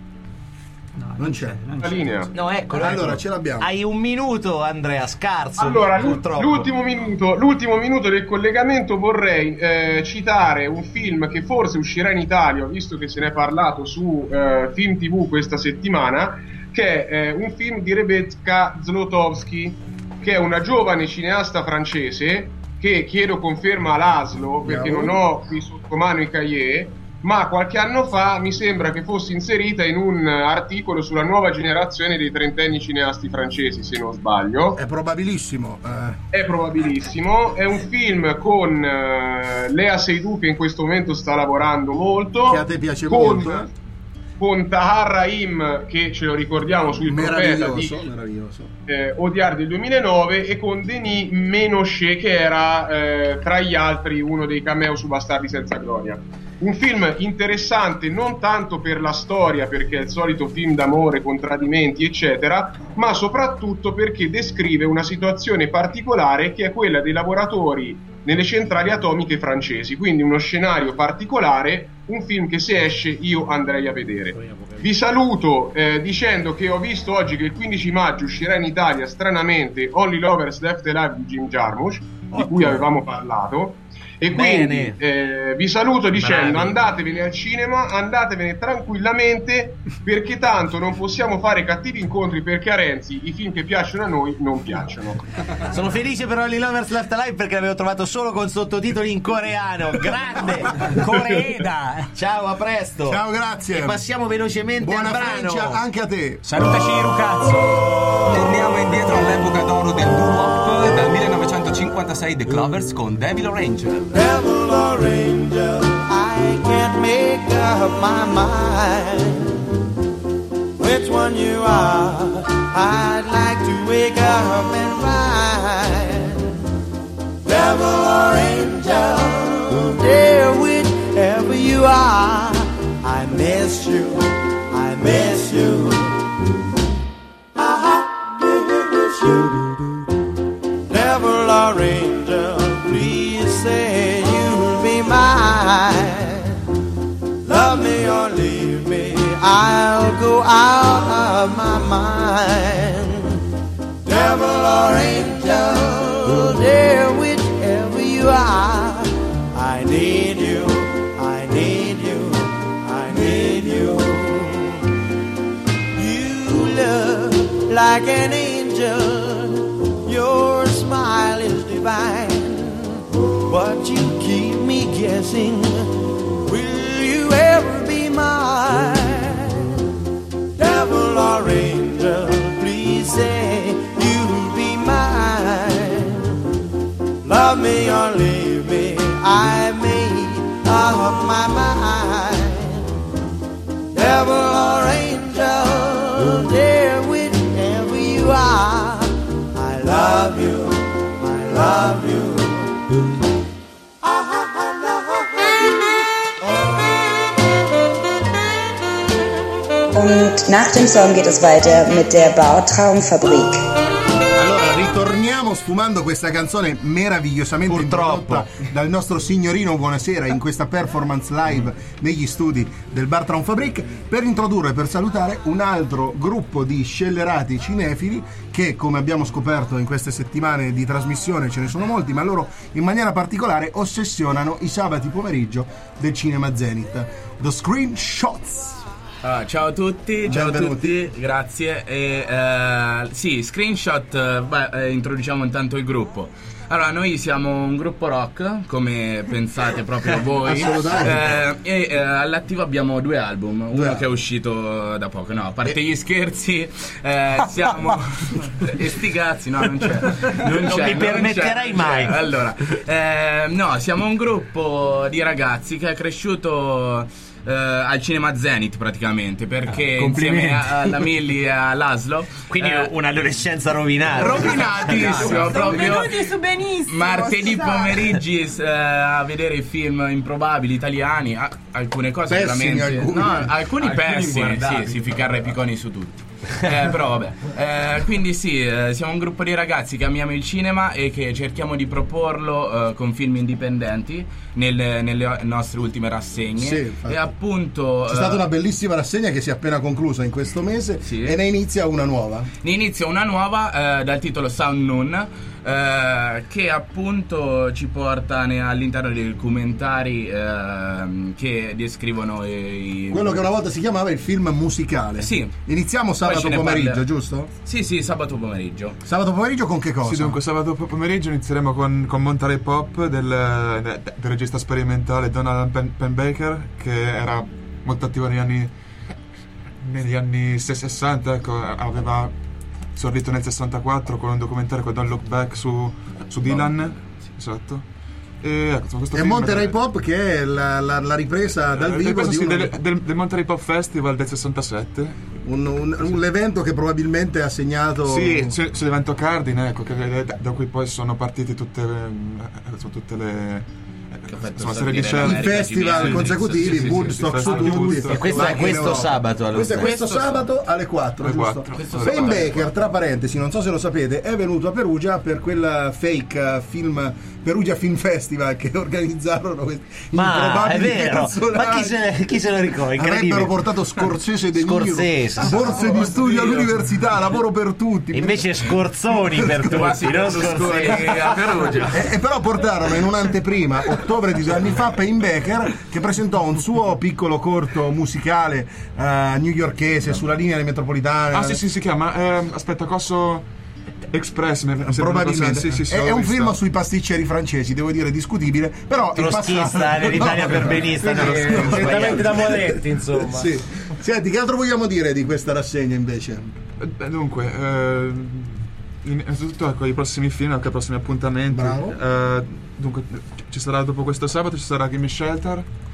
Non c'è la linea. No, eccolo. Allora ce l'abbiamo. Hai un minuto, Andrea, scarso. Allora, l'ultimo minuto del collegamento vorrei citare un film che forse uscirà in Italia, visto che se ne è parlato su Film TV questa settimana, che è un film di Rebecca Zlotowski, che è una giovane cineasta francese che chiedo conferma all'ASLO perché non ho qui sotto mano i cahiers, ma qualche anno fa mi sembra che fosse inserita in un articolo sulla nuova generazione dei trentenni cineasti francesi, se non sbaglio. È probabilissimo. È probabilissimo. È un film con Léa Seydoux, che in questo momento sta lavorando molto. Che a te piace molto. Con Tahar Rahim, che ce lo ricordiamo sul Profeta di Odiar del 2009, e con Denis Ménochet, che era tra gli altri uno dei cameo su Bastardi senza gloria. Un film interessante non tanto per la storia, perché è il solito film d'amore con tradimenti eccetera, ma soprattutto perché descrive una situazione particolare che è quella dei lavoratori nelle centrali atomiche francesi, quindi uno scenario particolare, un film che se esce io andrei a vedere. Vi saluto dicendo che ho visto oggi che il 15 maggio uscirà in Italia stranamente Only Lovers Left Alive di Jim Jarmusch, di cui avevamo parlato. E quindi vi saluto dicendo: andatevene al cinema, andatevene tranquillamente, perché tanto non possiamo fare cattivi incontri, perché a Renzi i film che piacciono a noi non piacciono. Sono felice per Only Lovers Left Alive perché l'avevo trovato solo con sottotitoli in coreano. Grande Koreeda. Ciao, a presto. Ciao, grazie. E passiamo velocemente al brano. Francia anche a te. Salutaci Hirokazu. Torniamo indietro all'epoca d'oro del doo-wop, dal 1956 The Clovers con Devil or Angel. Devil or angel, I can't make up my mind. Which one you are, I'd like to wake up and find. Devil or angel, dear, whichever you are, I miss you, I miss you. I miss you. Devil or angel, please say you'll be mine. Love me or leave me, I'll go out of my mind. Devil or angel, dear, whichever you are, I need you, I need you, I need you. You look like an angel, your smile is divine, but you keep me guessing, will you ever be mine? Devil or angel, please say you'll be mine. Love me or leave me, I made up my mind. Devil or angel, dear, whichever you are, I love you, I love you. Und nach dem Song geht es weiter mit der Bautraumfabrik. Allora, ritorniamo sfumando questa canzone meravigliosamente introdotta dal nostro signorino Buonasera in questa performance live negli studi del Bar Traumfabrik per introdurre e per salutare un altro gruppo di scellerati cinefili che, come abbiamo scoperto in queste settimane di trasmissione, ce ne sono molti, ma loro in maniera particolare ossessionano i sabati pomeriggio del Cinema Zenith. The Screenshots. Ciao a tutti, grazie. Sì, Screenshot, introduciamo intanto il gruppo. Allora, noi siamo un gruppo rock, come pensate proprio voi. E all'attivo abbiamo 2 album, uno che è uscito da poco. No, a parte gli scherzi, siamo... e sti cazzi, no, non c'è. Non mi permetterai mai. Allora, no, siamo un gruppo di ragazzi che è cresciuto... al Cinema Zenith praticamente, perché insieme alla Milli e all'Aslo, quindi un'adolescenza rovinata, rovinatissimo, proprio venuti su benissimo martedì pomeriggi a vedere i film improbabili italiani, alcune cose pessimi, veramente alcuni pessimi, sì, si ficarra i picconi su tutti. Però vabbè, quindi sì, siamo un gruppo di ragazzi che amiamo il cinema e che cerchiamo di proporlo con film indipendenti nelle nostre ultime rassegne. Sì, e appunto c'è stata una bellissima rassegna che si è appena conclusa in questo mese, sì. E ne inizia una nuova dal titolo Sound Noon, che appunto ci porta all'interno dei documentari che descrivono quello che una volta si chiamava il film musicale. Sì. Iniziamo sabato pomeriggio, giusto? Sì, sabato pomeriggio. Sabato pomeriggio con che cosa? Sì, dunque sabato pomeriggio inizieremo con Monterey Pop del regista sperimentale Donald Penbaker, che era molto attivo negli anni 60, ecco, aveva esordito nel 64 con un documentario con Don't Look Back su Dylan. Esatto. E ecco, questo Monterey Pop, che è la ripresa dal vivo del Monterey Pop Festival del 67. L'evento che probabilmente ha segnato l'evento cardine, ecco, da cui poi sono partiti tutte le serie di festival consecutivi, Woodstock su tutti. E questo è questo sabato. Questo è questo sabato alle 4, giusto? Penbaker, tra parentesi, non so se lo sapete, è venuto a Perugia per quel fake film Perugia Film Festival che organizzarono questi improbabili personaggi. Ma chi se lo ricorda? Avrebbero portato Scorsese De Niro, borse di studio all'università, lavoro per tutti. Invece Scorzoni per tutti, non Scorsese a Perugia. E però portarono in un'anteprima, ottobre di 2 anni fa, Penbaker, che presentò un suo piccolo corto musicale newyorkese sulla linea delle metropolitane. Sì, si chiama aspetta, Coso Express, probabilmente è un film sui pasticceri francesi, devo dire discutibile, però troschista nell'Italia per benista, direttamente da Moretti, insomma. Sì. Senti, che altro vogliamo dire di questa rassegna invece? Dunque, innanzitutto ecco, i prossimi film, anche i prossimi appuntamenti. Bravo. Dunque ci sarà, dopo questo sabato ci sarà Gimme Shelter,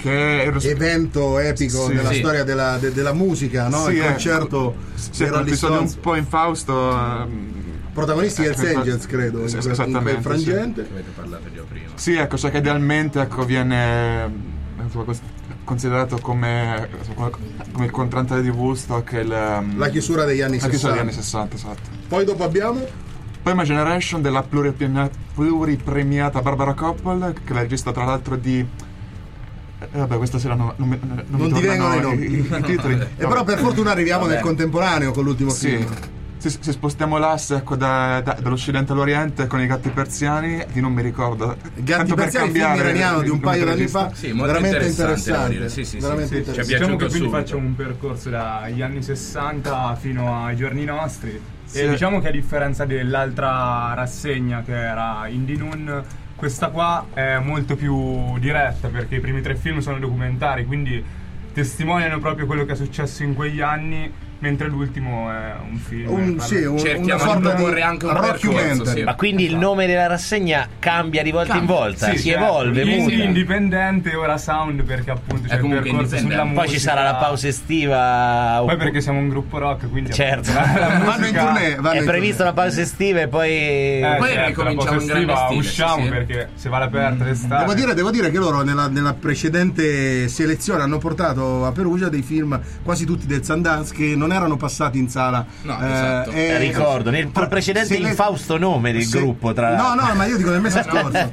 che è evento epico nella storia della musica, no? Il concerto di Rolling Stones, un po' infausto. Protagonisti Hells Angels, credo, in quel frangente. Avete parlato già prima. Sì, ecco, cioè che idealmente viene considerato come il contraltare di Woodstock, la chiusura degli anni 60. Esatto. Poi dopo abbiamo My Generation della pluripremiata Barbara Koppel, che è la regista tra l'altro di vabbè, questa sera non ti vengono i nomi. I titoli. E però per fortuna arriviamo nel contemporaneo con l'ultimo film. Se spostiamo l'asse, ecco, dall'occidente all'oriente con i Gatti Persiani, di non mi ricordo. Gatti Persiani, film iraniano di un paio d'anni fa, veramente interessante. Veramente interessante. Diciamo che quindi facciamo un percorso dagli anni 60 fino ai giorni nostri. E diciamo che a differenza dell'altra rassegna che era Indie Noon, questa qua è molto più diretta, perché i primi 3 film sono documentari, quindi testimoniano proprio quello che è successo in quegli anni, mentre l'ultimo è un film. Cerchiamo di proporre anche un percorso. Ma quindi il nome della rassegna cambia di volta in volta, si evolve, muta. Indipendente, ora Sound, perché appunto c'è il percorso sulla musica. Poi ci sarà la pausa estiva. Poi perché siamo un gruppo rock, quindi certo. Vanno in tournée. È prevista la pausa estiva e poi ricominciamo in grande stile. Usciamo perché se va all'aperto l'estate. Devo dire che loro nella precedente selezione hanno portato a Perugia dei film quasi tutti del Sundance che non erano passati in sala. No, esatto. Ricordo nel precedente infausto nome del gruppo tra no, ma io dico nel mese scorso.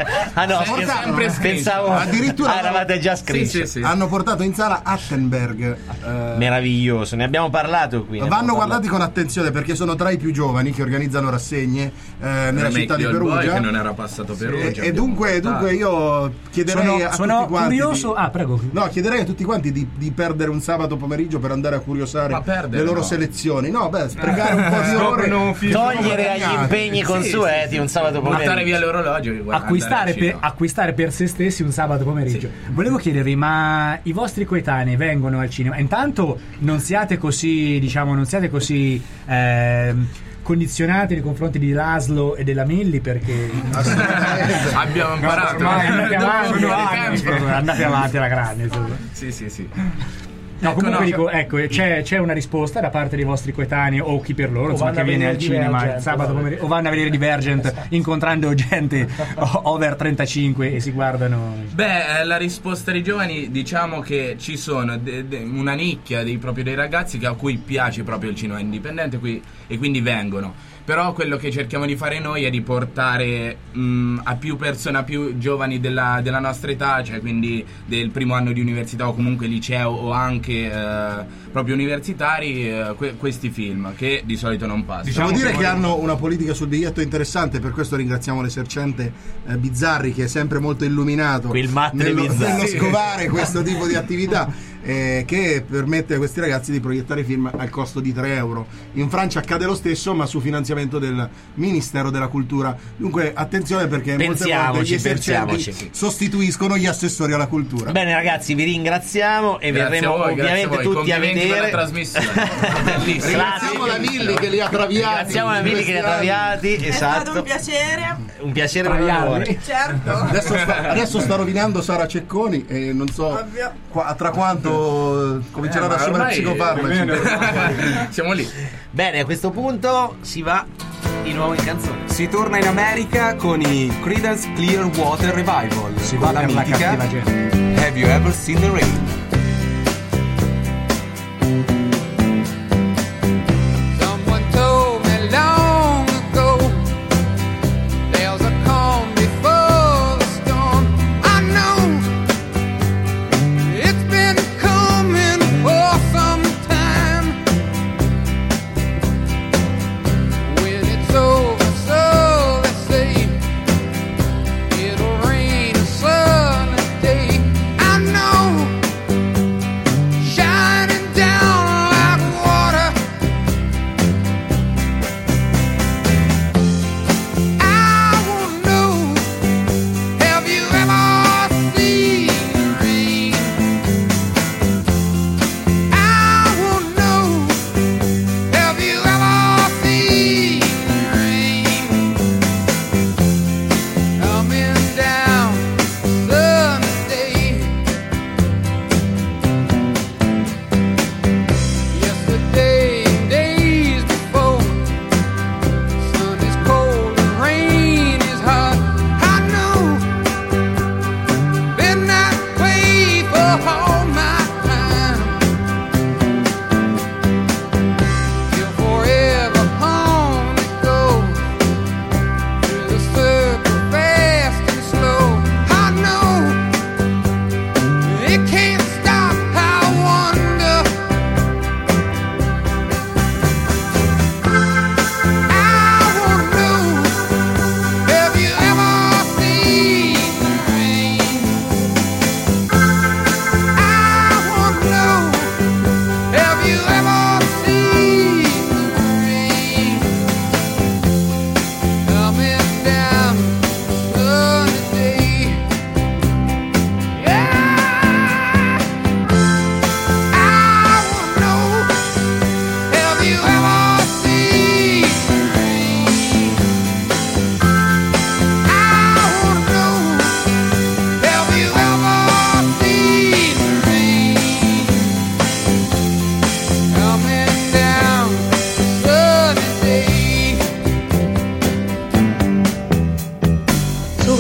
Pensavo addirittura eravate già scritti. Sì. Hanno portato in sala Attenberg, meraviglioso, ne abbiamo parlato qui. Vanno guardati con attenzione perché sono tra i più giovani che organizzano rassegne nella città di Perugia. Boy, che non era passato Perugia. E dunque io chiederei a tutti quanti curioso. Prego. No, chiederei a tutti quanti di perdere un sabato pomeriggio per andare a curiosare le loro selezioni. No, sprecare un po' di ore, togliere agli impegni consueti un sabato pomeriggio, portare via l'orologio, acquistare per se stessi un sabato pomeriggio. Volevo chiedervi, ma i vostri coetanei vengono al cinema? Intanto non siate così condizionati nei confronti di Laszlo e della Milli, perché abbiamo imparato ormai andate avanti alla grande. Sì. No, comunque dico, c'è una risposta da parte dei vostri coetanei o chi per loro, insomma, che viene al cinema il sabato pomeriggio, o vanno a vedere Divergent incontrando gente over 35 e si guardano. La risposta dei giovani, diciamo che ci sono una nicchia dei ragazzi a cui piace proprio il cinema indipendente e quindi vengono. Però quello che cerchiamo di fare noi è di portare a più persone, a più giovani della nostra età, cioè quindi del primo anno di università o comunque liceo o anche proprio universitari, questi film che di solito non passano. Devo dire che hanno una politica sul biglietto interessante, per questo ringraziamo l'esercente Bizzarri, che è sempre molto illuminato nello scovare questo tipo di attività. Che permette a questi ragazzi di proiettare film al costo di 3 euro. In Francia accade lo stesso, ma su finanziamento del Ministero della Cultura. Dunque attenzione, perché molte volte gli esercenti sostituiscono gli assessori alla cultura. Bene ragazzi, vi ringraziamo e verremo ovviamente tutti a vedere la trasmissione. Ringraziamo la Milli che li ha traviati. Esatto. È stato un piacere un onore. Certo. Adesso sta rovinando Sara Cecconi e non so tra quanto cominceranno ad assumere psicofarmaci. Siamo lì. Bene, a questo punto si va di nuovo in canzone. Si torna in America con i Creedence Clearwater Revival. Si va la per la mitica cattiva gente. Have You Ever Seen the Rain?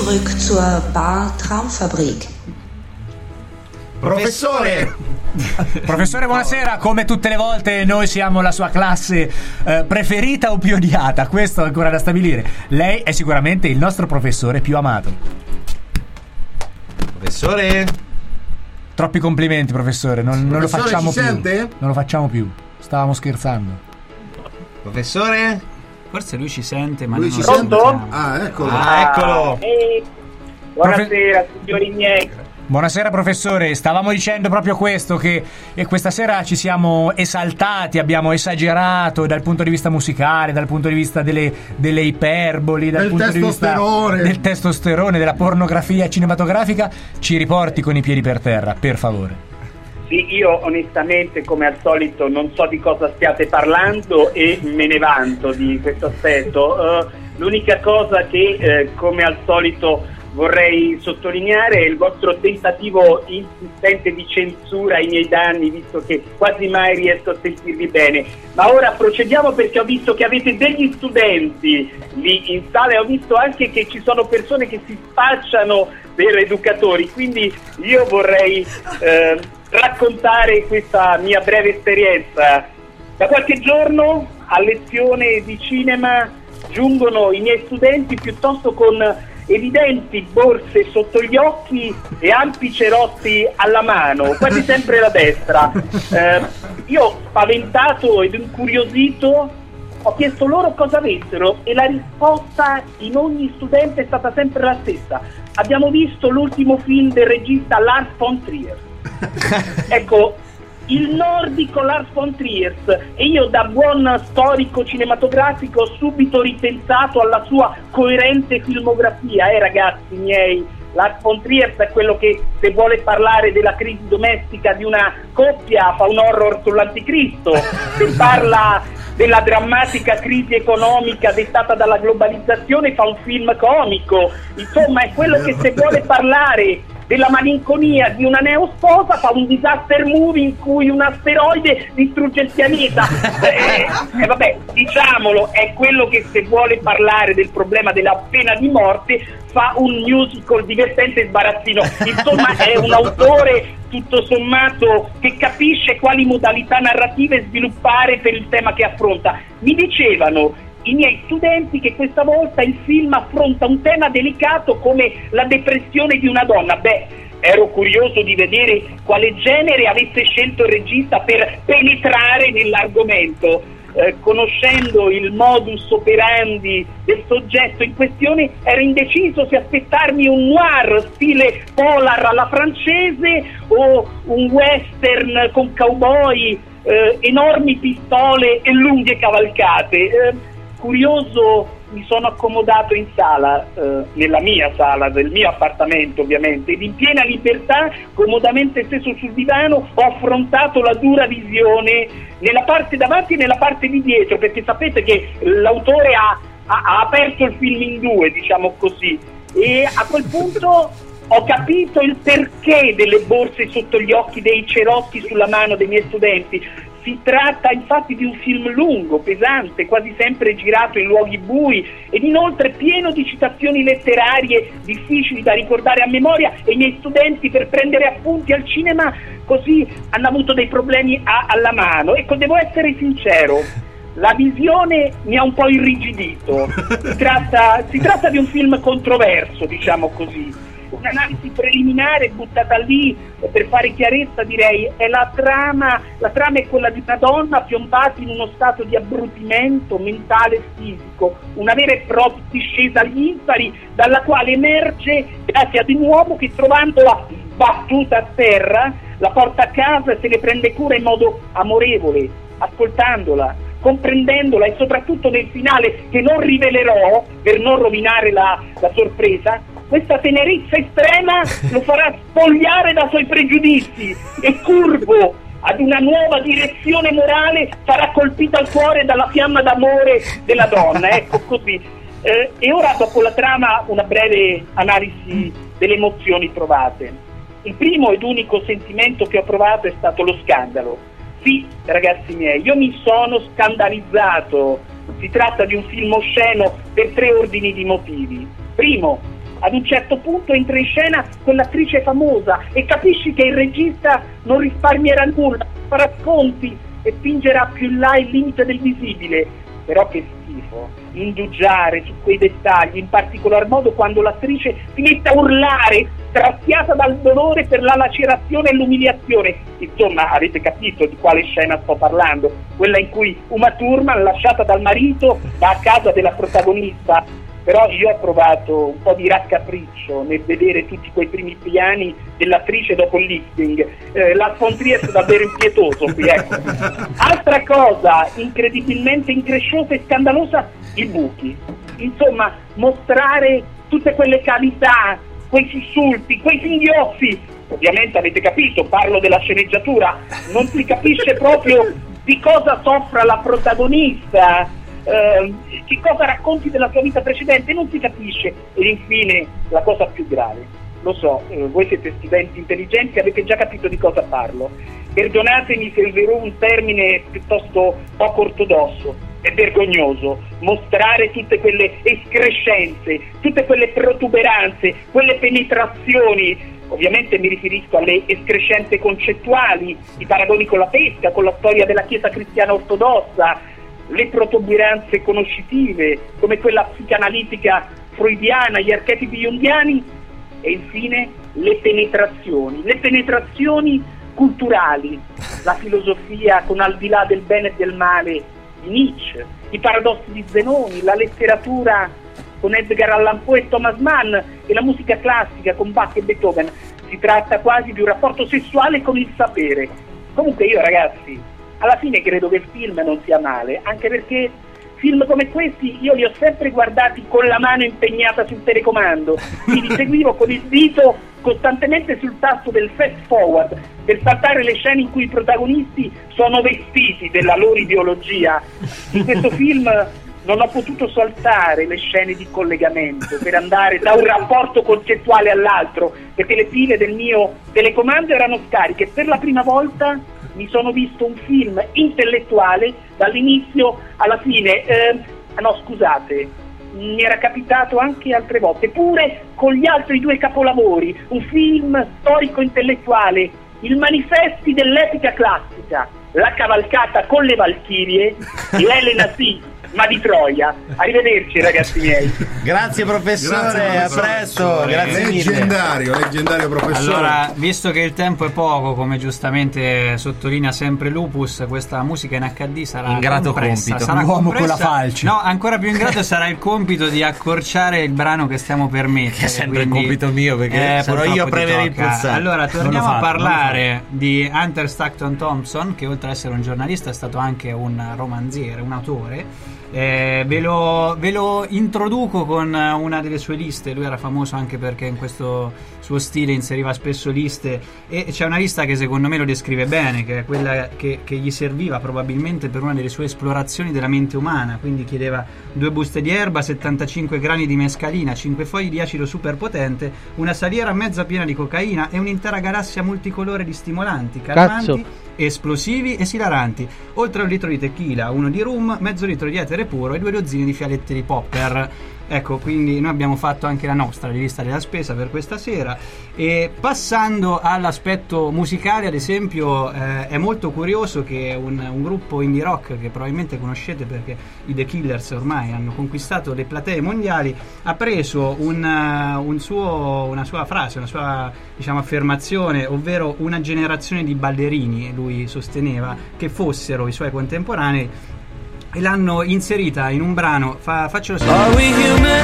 zurück zur Bar Traumfabrik. Professore! Professore, buonasera. Come tutte le volte noi siamo la sua classe preferita o più odiata, questo è ancora da stabilire. Lei è sicuramente il nostro professore più amato. Professore? Troppi complimenti, professore, non lo facciamo più. Sente? Non lo facciamo più. Stavamo scherzando. Professore? Forse lui ci sente, ma Lui non ci lo sente? sentiamo. Ah, eccolo. Eccolo. Buonasera, signori miei. Buonasera professore, stavamo dicendo proprio questo, che questa sera ci siamo esaltati, abbiamo esagerato dal punto di vista musicale, dal punto di vista delle iperboli, dal punto di vista del testosterone, della pornografia cinematografica. Ci riporti con i piedi per terra, per favore. Sì, io onestamente, come al solito, non so di cosa stiate parlando e me ne vanto di questo aspetto. L'unica cosa che, come al solito, vorrei sottolineare è il vostro tentativo insistente di censura ai miei danni, visto che quasi mai riesco a sentirvi bene. Ma ora procediamo, perché ho visto che avete degli studenti lì in sala e ho visto anche che ci sono persone che si spacciano per educatori, quindi io vorrei raccontare questa mia breve esperienza. Da qualche giorno a lezione di cinema giungono i miei studenti piuttosto con evidenti borse sotto gli occhi e ampi cerotti alla mano, quasi sempre la destra. Io, spaventato ed incuriosito, ho chiesto loro cosa avessero e la risposta in ogni studente è stata sempre la stessa: abbiamo visto l'ultimo film del regista Lars von Trier. Ecco, il nordico Lars von Trier, e io, da buon storico cinematografico, ho subito ripensato alla sua coerente filmografia. Ragazzi miei, Lars von Trier è quello che, se vuole parlare della crisi domestica di una coppia, fa un horror sull'anticristo. Se parla della drammatica crisi economica dettata dalla globalizzazione, fa un film comico. Insomma, è quello che, se vuole parlare della malinconia di una neosposa, fa un disaster movie in cui un asteroide distrugge il pianeta. Vabbè, diciamolo, è quello che, se vuole parlare del problema della pena di morte, fa un musical divertente e sbarazzino. Insomma, è un autore tutto sommato che capisce quali modalità narrative sviluppare per il tema che affronta. Mi dicevano i miei studenti che questa volta il film affronta un tema delicato come la depressione di una donna. Beh, ero curioso di vedere quale genere avesse scelto il regista per penetrare nell'argomento. Conoscendo il modus operandi del soggetto in questione, ero indeciso se aspettarmi un noir stile polar alla francese o un western con cowboy, enormi pistole e lunghe cavalcate. Curioso, mi sono accomodato in sala, nella mia sala del mio appartamento ovviamente, ed in piena libertà, comodamente steso sul divano, ho affrontato la dura visione nella parte davanti e nella parte di dietro, perché sapete che l'autore ha aperto il film in due, diciamo così, e a quel punto ho capito il perché delle borse sotto gli occhi, dei cerotti sulla mano dei miei studenti. Si tratta infatti di un film lungo, pesante, quasi sempre girato in luoghi bui ed inoltre pieno di citazioni letterarie difficili da ricordare a memoria, e i miei studenti, per prendere appunti al cinema, così hanno avuto dei problemi alla mano. Ecco, devo essere sincero, la visione mi ha un po' irrigidito. Si tratta di un film controverso, diciamo così. Un'analisi preliminare buttata lì per fare chiarezza, direi, è la trama è quella di una donna piombata in uno stato di abbrutimento mentale e fisico, una vera e propria discesa agli inferi, dalla quale emerge grazie ad un uomo che, trovandola battuta a terra, la porta a casa e se ne prende cura in modo amorevole, ascoltandola, comprendendola, e soprattutto nel finale, che non rivelerò per non rovinare la sorpresa, questa tenerezza estrema lo farà spogliare da suoi pregiudizi e, curvo ad una nuova direzione morale, sarà colpito al cuore dalla fiamma d'amore della donna. Ecco, così. E ora, dopo la trama, una breve analisi delle emozioni provate. Il primo ed unico sentimento che ho provato è stato lo scandalo. Sì, ragazzi miei, io mi sono scandalizzato. Si tratta di un film osceno per 3 ordini di motivi. Primo, ad un certo punto entra in scena quell'attrice famosa e capisci che il regista non risparmierà nulla, farà sconti e spingerà più in là il limite del visibile. Però che schifo indugiare su quei dettagli, in particolar modo quando l'attrice si mette a urlare, straziata dal dolore per la lacerazione e l'umiliazione. Insomma, avete capito di quale scena sto parlando? Quella in cui Uma Thurman, lasciata dal marito, va a casa della protagonista. Però io ho provato un po' di raccapriccio nel vedere tutti quei primi piani dell'attrice dopo il lifting. La von Trier è davvero impietoso qui, ecco. Altra cosa incredibilmente incresciosa e scandalosa, i buchi. Insomma, mostrare tutte quelle cavità, quei sussulti, quei singhiozzi. Ovviamente avete capito, parlo della sceneggiatura, non si capisce proprio di cosa soffra la protagonista. Che cosa racconti della sua vita precedente, non si capisce. Ed infine la cosa più grave, lo so, voi siete studenti intelligenti, avete già capito di cosa parlo, perdonatemi se userò un termine piuttosto poco ortodosso, è vergognoso mostrare tutte quelle escrescenze, tutte quelle protuberanze, quelle penetrazioni. Ovviamente mi riferisco alle escrescenze concettuali, i paragoni con la pesca, con la storia della Chiesa cristiana ortodossa, le protuberanze conoscitive, come quella psicanalitica freudiana, gli archetipi jungiani, e infine le penetrazioni culturali, la filosofia con al di là del bene e del male di Nietzsche, i paradossi di Zenoni, la letteratura con Edgar Allan Poe e Thomas Mann e la musica classica con Bach e Beethoven. Si tratta quasi di un rapporto sessuale con il sapere. Comunque io, ragazzi, alla fine credo che il film non sia male, anche perché film come questi io li ho sempre guardati con la mano impegnata sul telecomando, quindi seguivo con il dito costantemente sul tasto del fast forward per saltare le scene in cui i protagonisti sono vestiti della loro ideologia. In questo film non ho potuto saltare le scene di collegamento per andare da un rapporto concettuale all'altro, perché le pile del mio telecomando erano scariche. Per la prima volta mi sono visto un film intellettuale dall'inizio alla fine. No, scusate, mi era capitato anche altre volte, pure con gli altri due capolavori, un film storico-intellettuale, il manifesti dell'epica classica, La cavalcata con le Valchirie, l'Elena sì, ma di Troia. Arrivederci, ragazzi miei. Grazie professore, a presto. Grazie leggendario professore. Allora, visto che il tempo è poco, come giustamente sottolinea sempre Lupus, questa musica in HD sarà ingrato compressa, compito. sarà L'uomo compressa. con la falce. No, ancora più ingrato sarà il compito di accorciare il brano che stiamo per mettere. Che è sempre il compito mio, perché sarò io a premere il pulsante. Allora, torniamo a parlare di Hunter Stockton Thompson, che oltre ad essere un giornalista è stato anche un romanziere, un autore. Ve lo introduco con una delle sue liste. Lui era famoso anche perché in questo suo stile inseriva spesso liste, e c'è una lista che secondo me lo descrive bene, che è quella che gli serviva probabilmente per una delle sue esplorazioni della mente umana. Quindi chiedeva 2 buste di erba, 75 grani di mescalina, 5 fogli di acido superpotente, una saliera mezza piena di cocaina e un'intera galassia multicolore di stimolanti, calmanti, esplosivi e esilaranti, oltre a 1 litro di tequila, 1 di rum, mezzo litro di etere puro e 2 dozzine di fialette di popper. Ecco, quindi noi abbiamo fatto anche la nostra lista della spesa per questa sera. E passando all'aspetto musicale, ad esempio, è molto curioso che un gruppo indie rock che probabilmente conoscete perché i The Killers ormai hanno conquistato le platee mondiali, ha preso una sua frase, una sua, diciamo, affermazione, ovvero una generazione di ballerini, lui sosteneva che fossero i suoi contemporanei, e l'hanno inserita in un brano. Faccelo sentire. Are we human?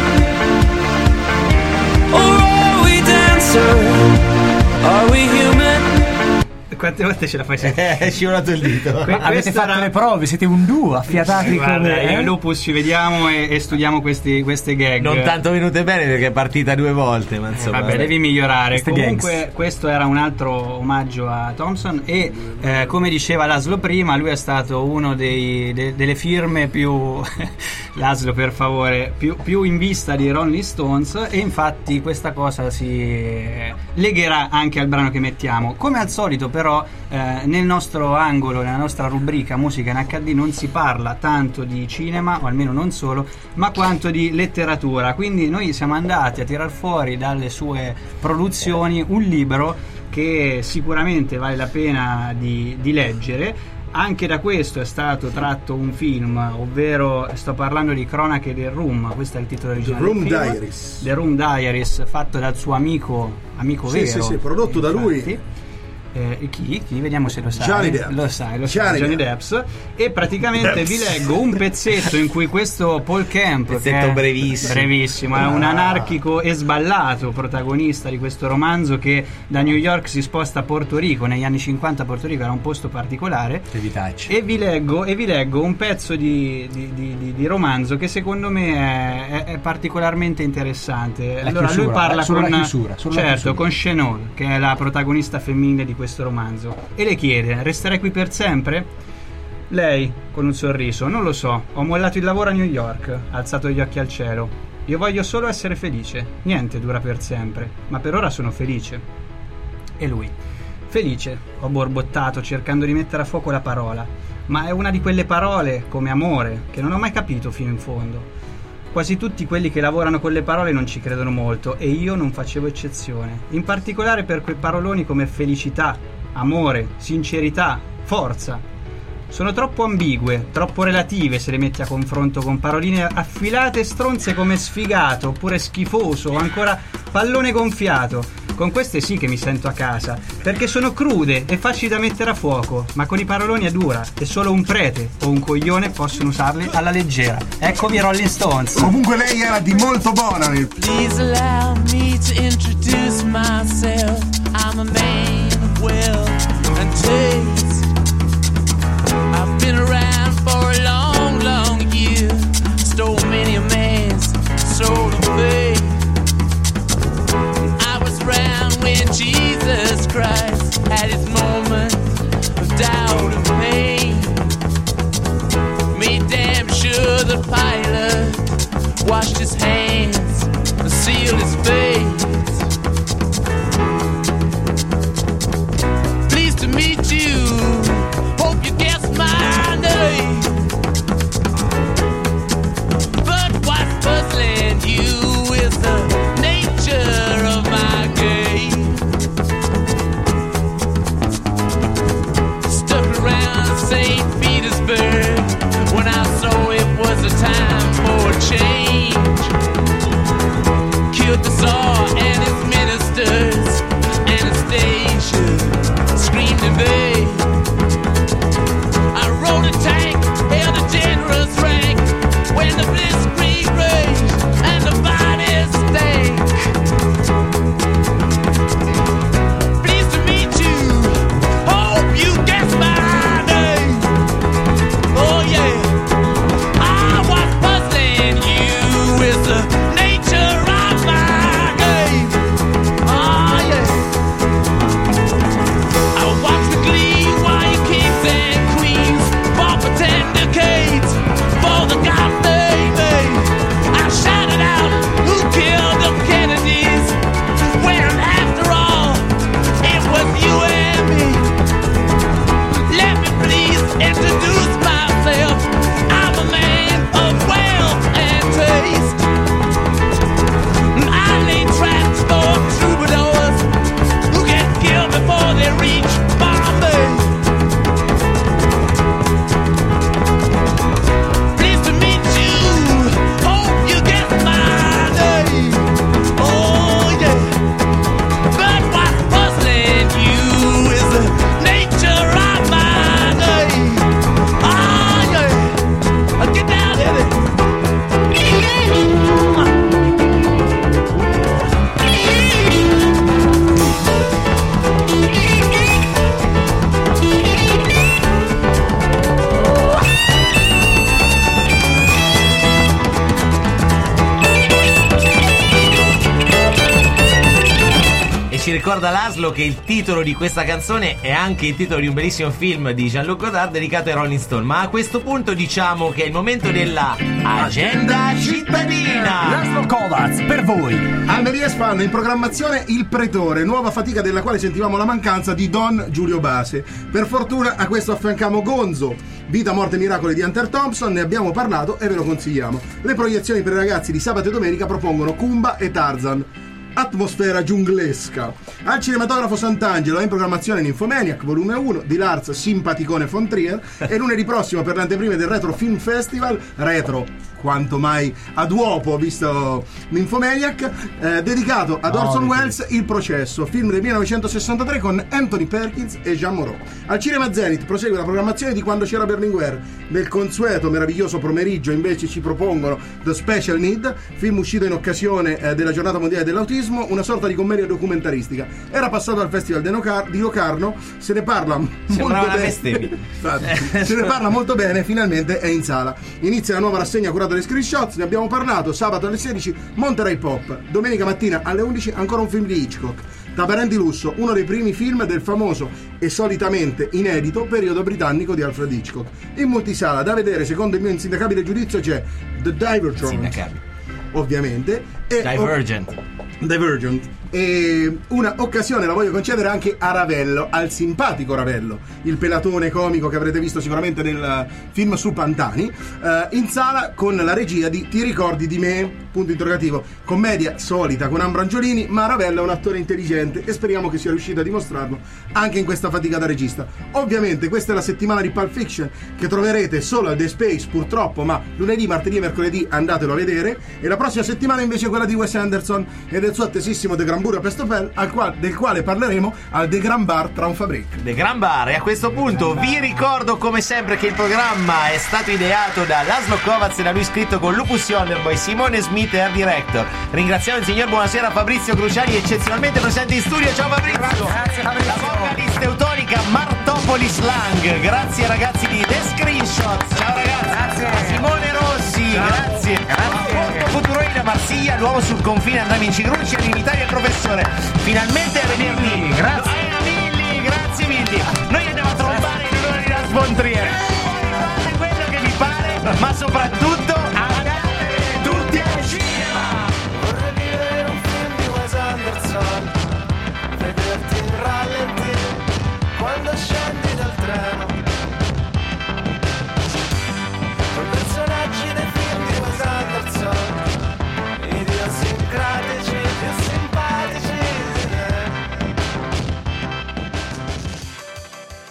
Or are we dancer? Are we human? Quante volte ce la fai sentire? È scivolato il dito. Avete fatto le prove, siete un duo affiatati Guarda, io come e Lupus ci vediamo e studiamo queste gag. Non tanto venute bene perché è partita 2 volte, ma insomma. Vabbè, devi migliorare. Queste Comunque gags. questo era un altro omaggio a Thompson e come diceva Laszlo prima, lui è stato uno delle firme più Laszlo, per favore, più in vista di Rolling Stones, e infatti questa cosa si legherà anche al brano che mettiamo. Come al solito però nel nostro angolo, nella nostra rubrica Musica in HD, non si parla tanto di cinema, o almeno non solo, ma quanto di letteratura. Quindi noi siamo andati a tirar fuori dalle sue produzioni un libro che sicuramente vale la pena di leggere. Anche da questo è stato tratto un film, ovvero sto parlando di Cronache del Room, questo è il titolo originale del film. Diaries. The Room Diaries, fatto dal suo amico vero. Sì, prodotto da lui. Chi? Vediamo se lo sai. Johnny Depp. Lo sai, Johnny Depp. E praticamente vi leggo un pezzetto in cui questo Paul Camp, pezzetto brevissimo, è un anarchico e sballato protagonista di questo romanzo che da New York si sposta a Porto Rico. Negli anni 50 Porto Rico era un posto particolare. E vi leggo un pezzo di romanzo che secondo me è particolarmente interessante. Lui parla con Chenol, che è la protagonista femminile di questo romanzo, e le chiede: resterei qui per sempre? Lei, con un sorriso: non lo so, ho mollato il lavoro a New York, ha alzato gli occhi al cielo. Io voglio solo essere felice, niente dura per sempre, ma per ora sono felice. E lui: felice, ho borbottato cercando di mettere a fuoco la parola, ma è una di quelle parole, come amore, che non ho mai capito fino in fondo. Quasi tutti quelli che lavorano con le parole non ci credono molto, e io non facevo eccezione, in particolare per quei paroloni come felicità, amore, sincerità, forza. Sono troppo ambigue, troppo relative se le metti a confronto con paroline affilate e stronze come sfigato, oppure schifoso, o ancora pallone gonfiato. Con queste sì che mi sento a casa, perché sono crude e facili da mettere a fuoco, ma con i paroloni è dura, e solo un prete o un coglione possono usarli alla leggera. Eccovi i Rolling Stones. Comunque lei era di molto buona nel... Please allow me to introduce myself. I'm a man of wealth and taste. I've been around for a long, long year. Stole many a man's soul of faith. I was around when Jesus Christ had his moment of doubt and pain. Made damn sure the pilot washed his hands and sealed his face. Pleased to meet you. Hope you guessed my name. But what's puzzling you is the nature of my game. Stuck around St. Petersburg when I saw it was a time for a change. Killed the Tsar and his ministers. Anastasia screamed in vain. I rode a tank, held a generous rank when the blitzkrieg raged and the bodies stank. Pleased to meet you, hope you guess my name. Oh yeah, what's puzzling you is the nature of my game. Oh yeah, I watch the gleam while you kings and queens fought for 10 decades for the God they made. I shouted out, who killed the Kennedys? When after all, it was you and me. Let me please introduce myself. I'm a man of wealth and taste. I lay traps for troubadours who get killed before they reach Bombay. Pleased to meet you. Hope you get my name. Oh yeah. But what's puzzling you is the nature of my name. Oh yeah. Get down in it. E ci ricorda Laszlo che il titolo di questa canzone è anche il titolo di un bellissimo film di Jean-Luc Godard dedicato ai Rolling Stone. Ma a questo punto diciamo che è il momento della Agenda Cittadina. Laszlo Kovacs per voi. Al Méliès fanno in programmazione Il Pretore, nuova fatica della quale sentivamo la mancanza di Don Giulio Base. Per fortuna a questo affiancamo Gonzo, Vita, Morte e Miracoli di Hunter Thompson, ne abbiamo parlato e ve lo consigliamo. Le proiezioni per i ragazzi di sabato e domenica propongono Kumba e Tarzan. Atmosfera giunglesca. Al cinematografo Sant'Angelo è in programmazione Nymphomaniac volume 1 di Lars Simpaticone von Trier e lunedì prossimo per le anteprime del Retro Film Festival, retro quanto mai ad uopo visto Nymphomaniac, dedicato ad Orson Welles, Il Processo, film del 1963 con Anthony Perkins e Jean Moreau. Al Cinema Zenith prosegue la programmazione di Quando c'era Berlinguer. Nel consueto meraviglioso pomeriggio invece ci propongono The Special Need, film uscito in occasione della giornata mondiale dell'autismo, una sorta di commedia documentaristica. Era passato al Festival di Locarno, se ne parla molto bene. Se ne parla molto bene, finalmente è in sala. Inizia la nuova rassegna curata dai Screenshots, ne abbiamo parlato, sabato alle 16 Monterey Pop, domenica mattina alle 11 ancora un film di Hitchcock, Tabarén di lusso, uno dei primi film del famoso e solitamente inedito periodo britannico di Alfred Hitchcock. In multisala da vedere, secondo il mio insindacabile giudizio, c'è The Divergent, ovviamente, e Divergent. E una occasione la voglio concedere anche a Ravello, al simpatico Ravello, il pelatone comico che avrete visto sicuramente nel film su Pantani, in sala con la regia di Ti ricordi di me? Punto interrogativo. Commedia solita con Ambra Angiolini, ma Ravello è un attore intelligente e speriamo che sia riuscito a dimostrarlo anche in questa fatica da regista. Ovviamente questa è la settimana di Pulp Fiction che troverete solo al The Space purtroppo, ma lunedì, martedì e mercoledì andatelo a vedere, e la prossima settimana invece quella di Wes Anderson e del suo attesissimo The Grand Budapest Hotel, del quale parleremo al The Grand Bar Traumfabrik. The Grand Bar. E a questo punto vi ricordo come sempre che il programma è stato ideato da Laszlo Kovacs e da lui scritto con Lupus Yonderboy, Simone Smith e Art Director. Ringraziamo il signor Buonasera Fabrizio Cruciani, eccezionalmente presente in studio. Ciao Fabrizio. Grazie Fabrizio. La vocalista teutonica Martopoli Slang. Grazie ragazzi di The Screenshots. Ciao ragazzi. Grazie. Simone Rossi. Grazie. Futuroi da Marsiglia, l'uomo sul confine Andamici Grucci, all'Italia il professore. Finalmente è venerdì. Grazie. Milli, grazie Milli. Noi andiamo a trombare in onore di Lars von Trier. Fate quello che vi pare, ma soprattutto